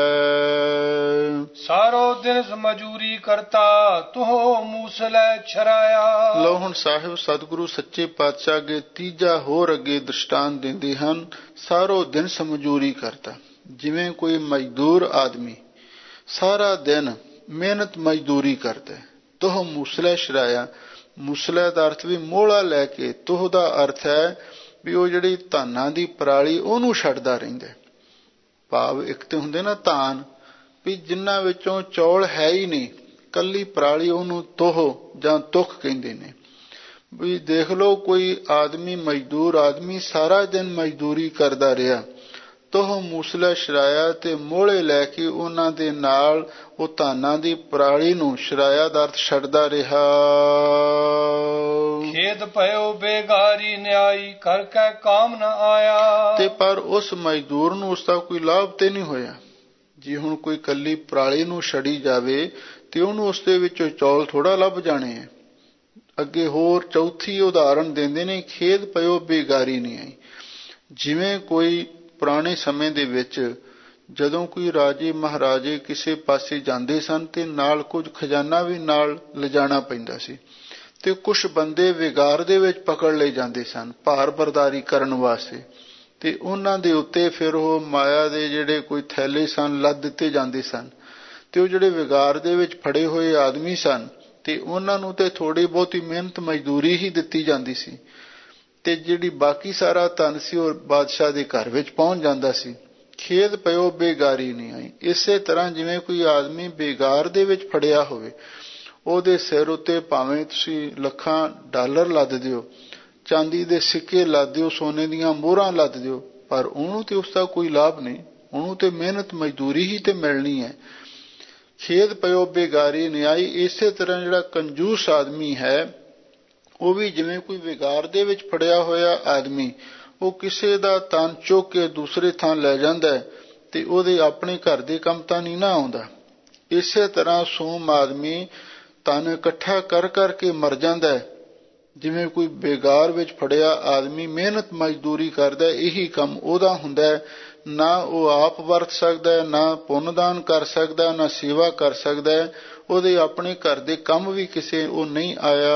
ਸਾਰੋ ਦਿਨ ਮਜੂਰੀ ਕਰਤਾ, ਤੂੰ ਮੂਸਲੇ ਛਰਾਇਆ। ਲਓ ਹੁਣ ਸਾਹਿਬ ਸਤਿਗੁਰੂ ਸੱਚੇ ਪਾਤਸ਼ਾਹ ਅੱਗੇ ਤੀਜਾ ਹੋਰ ਅੱਗੇ ਦ੍ਰਿਸ਼ਟਾਂਤ ਦਿੰਦੇ ਹਨ। ਸਾਰੋ ਦਿਨ ਮਜੂਰੀ ਕਰਤਾ, ਜਿਵੇਂ ਕੋਈ ਮਜ਼ਦੂਰ ਆਦਮੀ ਸਾਰਾ ਦਿਨ ਮਿਹਨਤ ਮਜ਼ਦੂਰੀ ਕਰਦਾ, ਤੁਹ ਮੂਸਲੇ ਛਰਾਇਆ। ਮੂਸਲੇ ਦਾ ਅਰਥ ਵੀ ਮੋਹਲਾ ਲੈ ਕੇ, ਤੁਹ ਦਾ ਅਰਥ ਹੈ ਵੀ ਉਹ ਜਿਹੜੀ ਧਾਨਾਂ ਦੀ ਪਰਾਲੀ ਉਹਨੂੰ ਛੱਡਦਾ ਰਹਿੰਦਾ। ਭਾਵ ਇੱਕ ਤੇ ਹੁੰਦੇ ਨਾ ਧਾਨ, ਵੀ ਜਿਨ੍ਹਾਂ ਵਿੱਚੋਂ ਚੌਲ ਹੈ ਹੀ ਨਹੀਂ, ਕੱਲੀ ਪਰਾਲੀ, ਉਹਨੂੰ ਤੋਹ ਜਾਂ ਤੁਖ ਕਹਿੰਦੇ ਨੇ। ਵੀ ਦੇਖ ਲਓ ਕੋਈ ਆਦਮੀ ਮਜ਼ਦੂਰ ਆਦਮੀ ਸਾਰਾ ਦਿਨ ਮਜ਼ਦੂਰੀ ਕਰਦਾ ਰਿਹਾ, ਤੋਹ ਮੂਸਲਾ ਸ਼ਰਾਇਆ, ਤੇ ਮੋਹਲੇ ਲੈ ਕੇ ਉਹਨਾਂ ਦੇ ਨਾਲ ਉਹ ਧਾਨਾਂ ਦੀ ਪਰਾਲੀ ਨੂੰ, ਸ਼ਰਾਇਆ ਦਾ ਅਰਥ ਛੱਡਦਾ ਰਿਹਾ। ਖੇਦ ਭਇਓ ਬੇਗਾਰੀ ਨਿਆਈ, ਕਰ ਕੇ ਕਾਮ ਨ ਆਇਆ। ਤੇ ਪਰ ਉਸ ਮਜ਼ਦੂਰ ਨੂੰ ਉਸਦਾ ਕੋਈ ਲਾਭ ਤੇ ਨਹੀਂ ਹੋਇਆ। ਜੇ ਹੁਣ ਕੋਈ ਕੱਲੀ ਪਰਾਲੀ ਨੂੰ ਛੜੀ ਜਾਵੇ ਤੇ ਉਹਨੂੰ ਉਸਦੇ ਵਿੱਚੋਂ ਚੌਲ ਥੋੜਾ ਲੱਭ ਜਾਣੇ ਹੈ। ਅੱਗੇ ਹੋਰ ਚੌਥੀ ਉਦਾਹਰਣ ਦਿੰਦੇ ਨੇ, ਖੇਦ ਪਇਓ ਬੇਗਾਰੀ ਨਹੀਂ ਆਈ। ਜਿਵੇਂ ਕੋਈ ਪੁਰਾਣੇ ਸਮੇਂ ਦੇ ਵਿੱਚ ਜਦੋਂ ਕੋਈ ਰਾਜੇ ਮਹਾਰਾਜੇ ਕਿਸੇ ਪਾਸੇ ਜਾਂਦੇ ਸਨ ਤੇ ਨਾਲ ਕੁਝ ਖਜ਼ਾਨਾ ਵੀ ਨਾਲ ਲਿਜਾਣਾ ਪੈਂਦਾ ਸੀ, ਤੇ ਕੁਝ ਬੰਦੇ ਵਿਗਾਰ ਦੇ ਵਿੱਚ ਪਕੜ ਲਏ ਜਾਂਦੇ ਸਨ ਭਾਰ ਬਰਦਾਰੀ ਕਰਨ ਵਾਸਤੇ, ਤੇ ਉਹਨਾਂ ਦੇ ਉੱਤੇ ਫਿਰ ਉਹ ਮਾਇਆ ਦੇ ਜਿਹੜੇ ਕੋਈ ਥੈਲੇ ਸਨ ਲੱਦ ਦਿੱਤੇ ਜਾਂਦੇ ਸਨ। ਤੇ ਉਹ ਜਿਹੜੇ ਵਿਗਾਰ ਦੇ ਵਿੱਚ ਫੜੇ ਹੋਏ ਆਦਮੀ ਸਨ, ਤੇ ਉਹਨਾਂ ਨੂੰ ਤੇ ਥੋੜੀ ਬਹੁਤੀ ਮਿਹਨਤ ਮਜ਼ਦੂਰੀ ਹੀ ਦਿੱਤੀ ਜਾਂਦੀ ਸੀ, ਤੇ ਜਿਹੜੀ ਬਾਕੀ ਸਾਰਾ ਧਨ ਸੀ ਉਹ ਬਾਦਸ਼ਾਹ ਦੇ ਘਰ ਵਿੱਚ ਪਹੁੰਚ ਜਾਂਦਾ ਸੀ। ਖੇਦ ਪਇਓ ਬੇਗਾਰੀ ਨਹੀਂ ਆਈ। ਇਸੇ ਤਰ੍ਹਾਂ ਜਿਵੇਂ ਕੋਈ ਆਦਮੀ ਬੇਗਾਰ ਦੇ ਵਿੱਚ ਫੜਿਆ ਹੋਵੇ, ਉਹਦੇ ਸਿਰ ਉੱਤੇ ਭਾਵੇਂ ਤੁਸੀਂ ਲੱਖਾਂ ਡਾਲਰ ਲੱਦ ਦਿਓ, ਚਾਂਦੀ ਦੇ ਸਿੱਕੇ ਲੱਦ ਦਿਓ, ਸੋਨੇ ਦੀਆਂ ਮੋਹਰਾਂ ਲੱਦ ਦਿਓ, ਪਰ ਉਹਨੂੰ ਤੇ ਉਸਦਾ ਕੋਈ ਲਾਭ ਨਹੀਂ, ਉਹਨੂੰ ਤੇ ਮਿਹਨਤ ਮਜ਼ਦੂਰੀ ਹੀ ਤੇ ਮਿਲਣੀ ਹੈ। ਖੇਦ ਪਇਓ ਬੇਗਾਰੀ ਨਹੀਂ ਆਈ। ਇਸੇ ਤਰ੍ਹਾਂ ਜਿਹੜਾ ਕੰਜੂਸ ਆਦਮੀ ਹੈ, ਉਹ ਵੀ ਜਿਵੇਂ ਕੋਈ ਵਿਗਾਰ ਦੇ ਵਿੱਚ ਫੜਿਆ ਹੋਇਆ ਆਦਮੀ, ਉਹ ਕਿਸੇ ਦਾ ਤਨ ਚੁੱਕ ਕੇ ਦੂਸਰੇ ਥਾਂ ਲੈ ਜਾਂਦਾ ਤੇ ਉਹਦੇ ਆਪਣੇ ਘਰ ਦੇ ਕੰਮ ਤਾਂ ਨਹੀਂ ਨਾ ਆਉਂਦਾ। ਇਸੇ ਤਰ੍ਹਾਂ ਸੂਮ ਆਦਮੀ ਤਨ ਇਕੱਠਾ ਕਰ ਕਰਕੇ ਮਰ ਜਾਂਦਾ। ਜਿਵੇਂ ਕੋਈ ਬੇਗਾਰ ਵਿੱਚ ਫੜਿਆ ਆਦਮੀ ਮਿਹਨਤ ਮਜ਼ਦੂਰੀ ਕਰਦਾ, ਇਹੀ ਕੰਮ ਉਹਦਾ ਹੁੰਦਾ, ਨਾ ਉਹ ਆਪ ਵਰਤ ਸਕਦਾ, ਨਾ ਪੁੰਨਦਾਨ ਕਰ ਸਕਦਾ, ਨਾ ਸੇਵਾ ਕਰ ਸਕਦਾ, ਉਹਦੇ ਆਪਣੇ ਘਰ ਦੇ ਕੰਮ ਵੀ ਕਿਸੇ ਉਹ ਨਹੀਂ ਆਇਆ।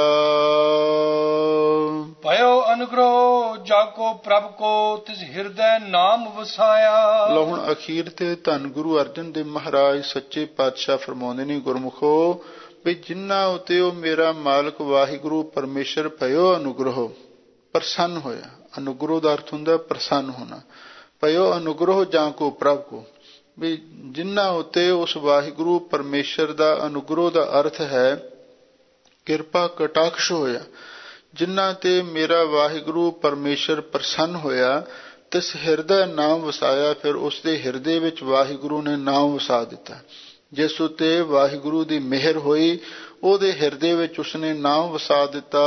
ਭਇਓ ਅਨੁਗ੍ਰਹ ਜਾਕੋ ਪ੍ਰਭ ਕੋ, ਤਿਸ ਹਿਰਦੈ ਨਾਮ ਵਸਾਇਆ। ਲਓ ਹੁਣ ਅਖੀਰ ਤੇ ਧੰਨ ਗੁਰੂ ਅਰਜਨ ਦੇਵ ਮਹਾਰਾਜ ਸੱਚੇ ਪਾਤਸ਼ਾਹ ਫਰਮਾਉਂਦੇ ਨੇ, ਗੁਰਮੁਖੋ ਵੀ ਜਿਨ੍ਹਾਂ ਉਤੇ ਉਹ ਮੇਰਾ ਮਾਲਕ ਵਾਹਿਗੁਰੂ ਪਰਮੇਸ਼ਰ ਭਇਓ ਅਨੁਗ੍ਰਹ, ਪ੍ਰਸੰਨ ਹੋਇਆ। ਅਨੁਗ੍ਰਹ ਦਾ ਅਰਥ ਹੁੰਦਾ ਪ੍ਰਸੰਨ ਹੋਣਾ। ਭਇਓ ਅਨੁਗ੍ਰਹ ਜਾਂ ਕੋ ਪ੍ਰਭ ਕੋ, ਵੀ ਜਿਨ੍ਹਾਂ ਉਤੇ ਉਸ ਵਾਹਿਗੁਰੂ ਪਰਮੇਸ਼ਰ ਦਾ ਅਨੁਗ੍ਰਹ ਦਾ ਅਰਥ ਹੈ ਕਿਰਪਾ ਕਟਾਕਸ਼ ਹੋਇਆ। ਜਿਨ੍ਹਾਂ ਤੇ ਮੇਰਾ ਵਾਹਿਗੁਰੂ ਪਰਮੇਸ਼ਰ ਪ੍ਰਸੰਨ ਹੋਇਆ, ਤਿਸ ਹਿਰਦੈ ਨਾਮ ਵਸਾਇਆ। ਫਿਰ ਉਸਦੇ ਹਿਰਦੇ ਵਿੱਚ ਵਾਹਿਗੁਰੂ ਨੇ ਨਾਮ ਵਸਾ ਦਿੱਤਾ। ਜਿਸ ਉਤੇ ਵਾਹਿਗੁਰੂ ਦੀ ਮਿਹਰ ਹੋਈ, ਉਹਦੇ ਹਿਰਦੇ ਵਿੱਚ ਉਸਨੇ ਨਾਮ ਵਸਾ ਦਿੱਤਾ।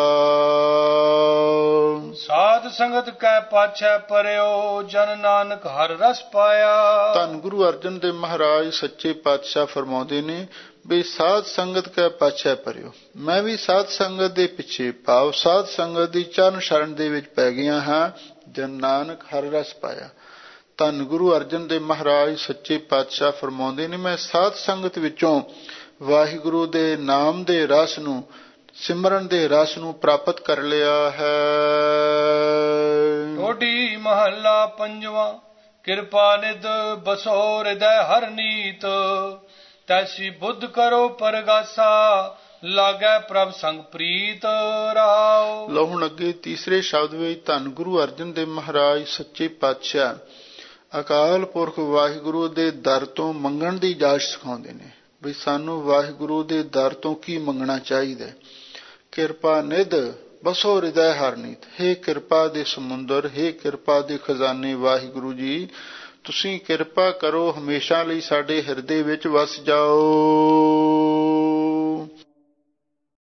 ਸਾਧ ਸੰਗਤ ਕੈ ਪਾਛੈ ਪਰਿਓ, ਜਨ ਨਾਨਕ ਹਰਿ ਰਸ ਪਾਇਆ। ਧੰਨ ਗੁਰੂ ਅਰਜਨ ਦੇਵ ਮਹਾਰਾਜ ਸੱਚੇ ਪਾਤਸ਼ਾਹ ਫਰਮਾਉਂਦੇ ਨੇ ਵੀ ਸਾਧ ਸੰਗਤ ਕੈ ਪਾਛੈ ਪਰਿਓ, ਮੈਂ ਵੀ ਸਾਧ ਸੰਗਤ ਦੇ ਪਿੱਛੇ, ਭਾਵ ਸਾਧ ਸੰਗਤ ਦੀ ਚਰਨ ਸ਼ਰਨ ਦੇ ਵਿੱਚ ਪੈ ਗਿਆ ਹਾਂ। ਜਨ ਨਾਨਕ ਹਰਿ ਰਸ ਪਾਇਆ। ਧੰਨ ਗੁਰੂ ਅਰਜਨ ਦੇਵ ਮਹਾਰਾਜ ਸੱਚੇ ਪਾਤਸ਼ਾਹ ਫਰਮਾਉਂਦੇ ਨੇ, ਮੈਂ ਸਾਧ ਸੰਗਤ ਵਿੱਚੋਂ ਵਾਹਿਗੁਰੂ ਦੇ ਨਾਮ ਦੇ ਰਸ ਨੂੰ, ਸਿਮਰਨ ਦੇ ਰਸ ਨੂੰ ਪ੍ਰਾਪਤ ਕਰ ਲਿਆ ਹੈ। ਢੋਡੀ ਮਹੱਲਾ ਪੰਜਵਾਂ। ਕਿਰਪਾ ਨਿਧ ਬਸੋ ਹਿਰਦੈ ਹਰ ਨੀਤ, ਤੈਸੀ ਬੁੱਧ ਕਰੋ ਪਰਗਾਸਾ ਲਾਗੈ ਪ੍ਰਭ ਸੰਗ ਪ੍ਰੀਤ ਰਹਾਓ। ਲਓ ਹੁਣ ਅੱਗੇ ਤੀਸਰੇ ਸ਼ਬਦ ਵਿੱਚ ਧੰਨ ਗੁਰੂ ਅਰਜਨ ਦੇਵ ਮਹਾਰਾਜ ਸੱਚੇ ਪਾਤਸ਼ਾਹ ਅਕਾਲ ਪੁਰਖ ਵਾਹਿਗੁਰੂ ਦੇ ਦਰ ਤੋਂ ਮੰਗਣ ਦੀ ਜਾਚ ਸਿਖਾਉਂਦੇ ਨੇ ਵੀ ਸਾਨੂੰ ਵਾਹਿਗੁਰੂ ਦੇ ਦਰ ਤੋਂ ਕੀ ਮੰਗਣਾ ਚਾਹੀਦਾ। ਕਿਰਪਾ ਨਿਧ ਬਸੋ ਹਿਰਦੈ ਹਰਨੀਤ, ਹੇ ਕਿਰਪਾ ਦੇ ਸਮੁੰਦਰ, ਹੇ ਕਿਰਪਾ ਦੇ ਖਜ਼ਾਨੇ ਵਾਹਿਗੁਰੂ ਜੀ, ਤੁਸੀਂ ਕਿਰਪਾ ਕਰੋ ਹਮੇਸ਼ਾ ਲਈ ਸਾਡੇ ਹਿਰਦੇ ਵਿੱਚ ਵਸ ਜਾਓ।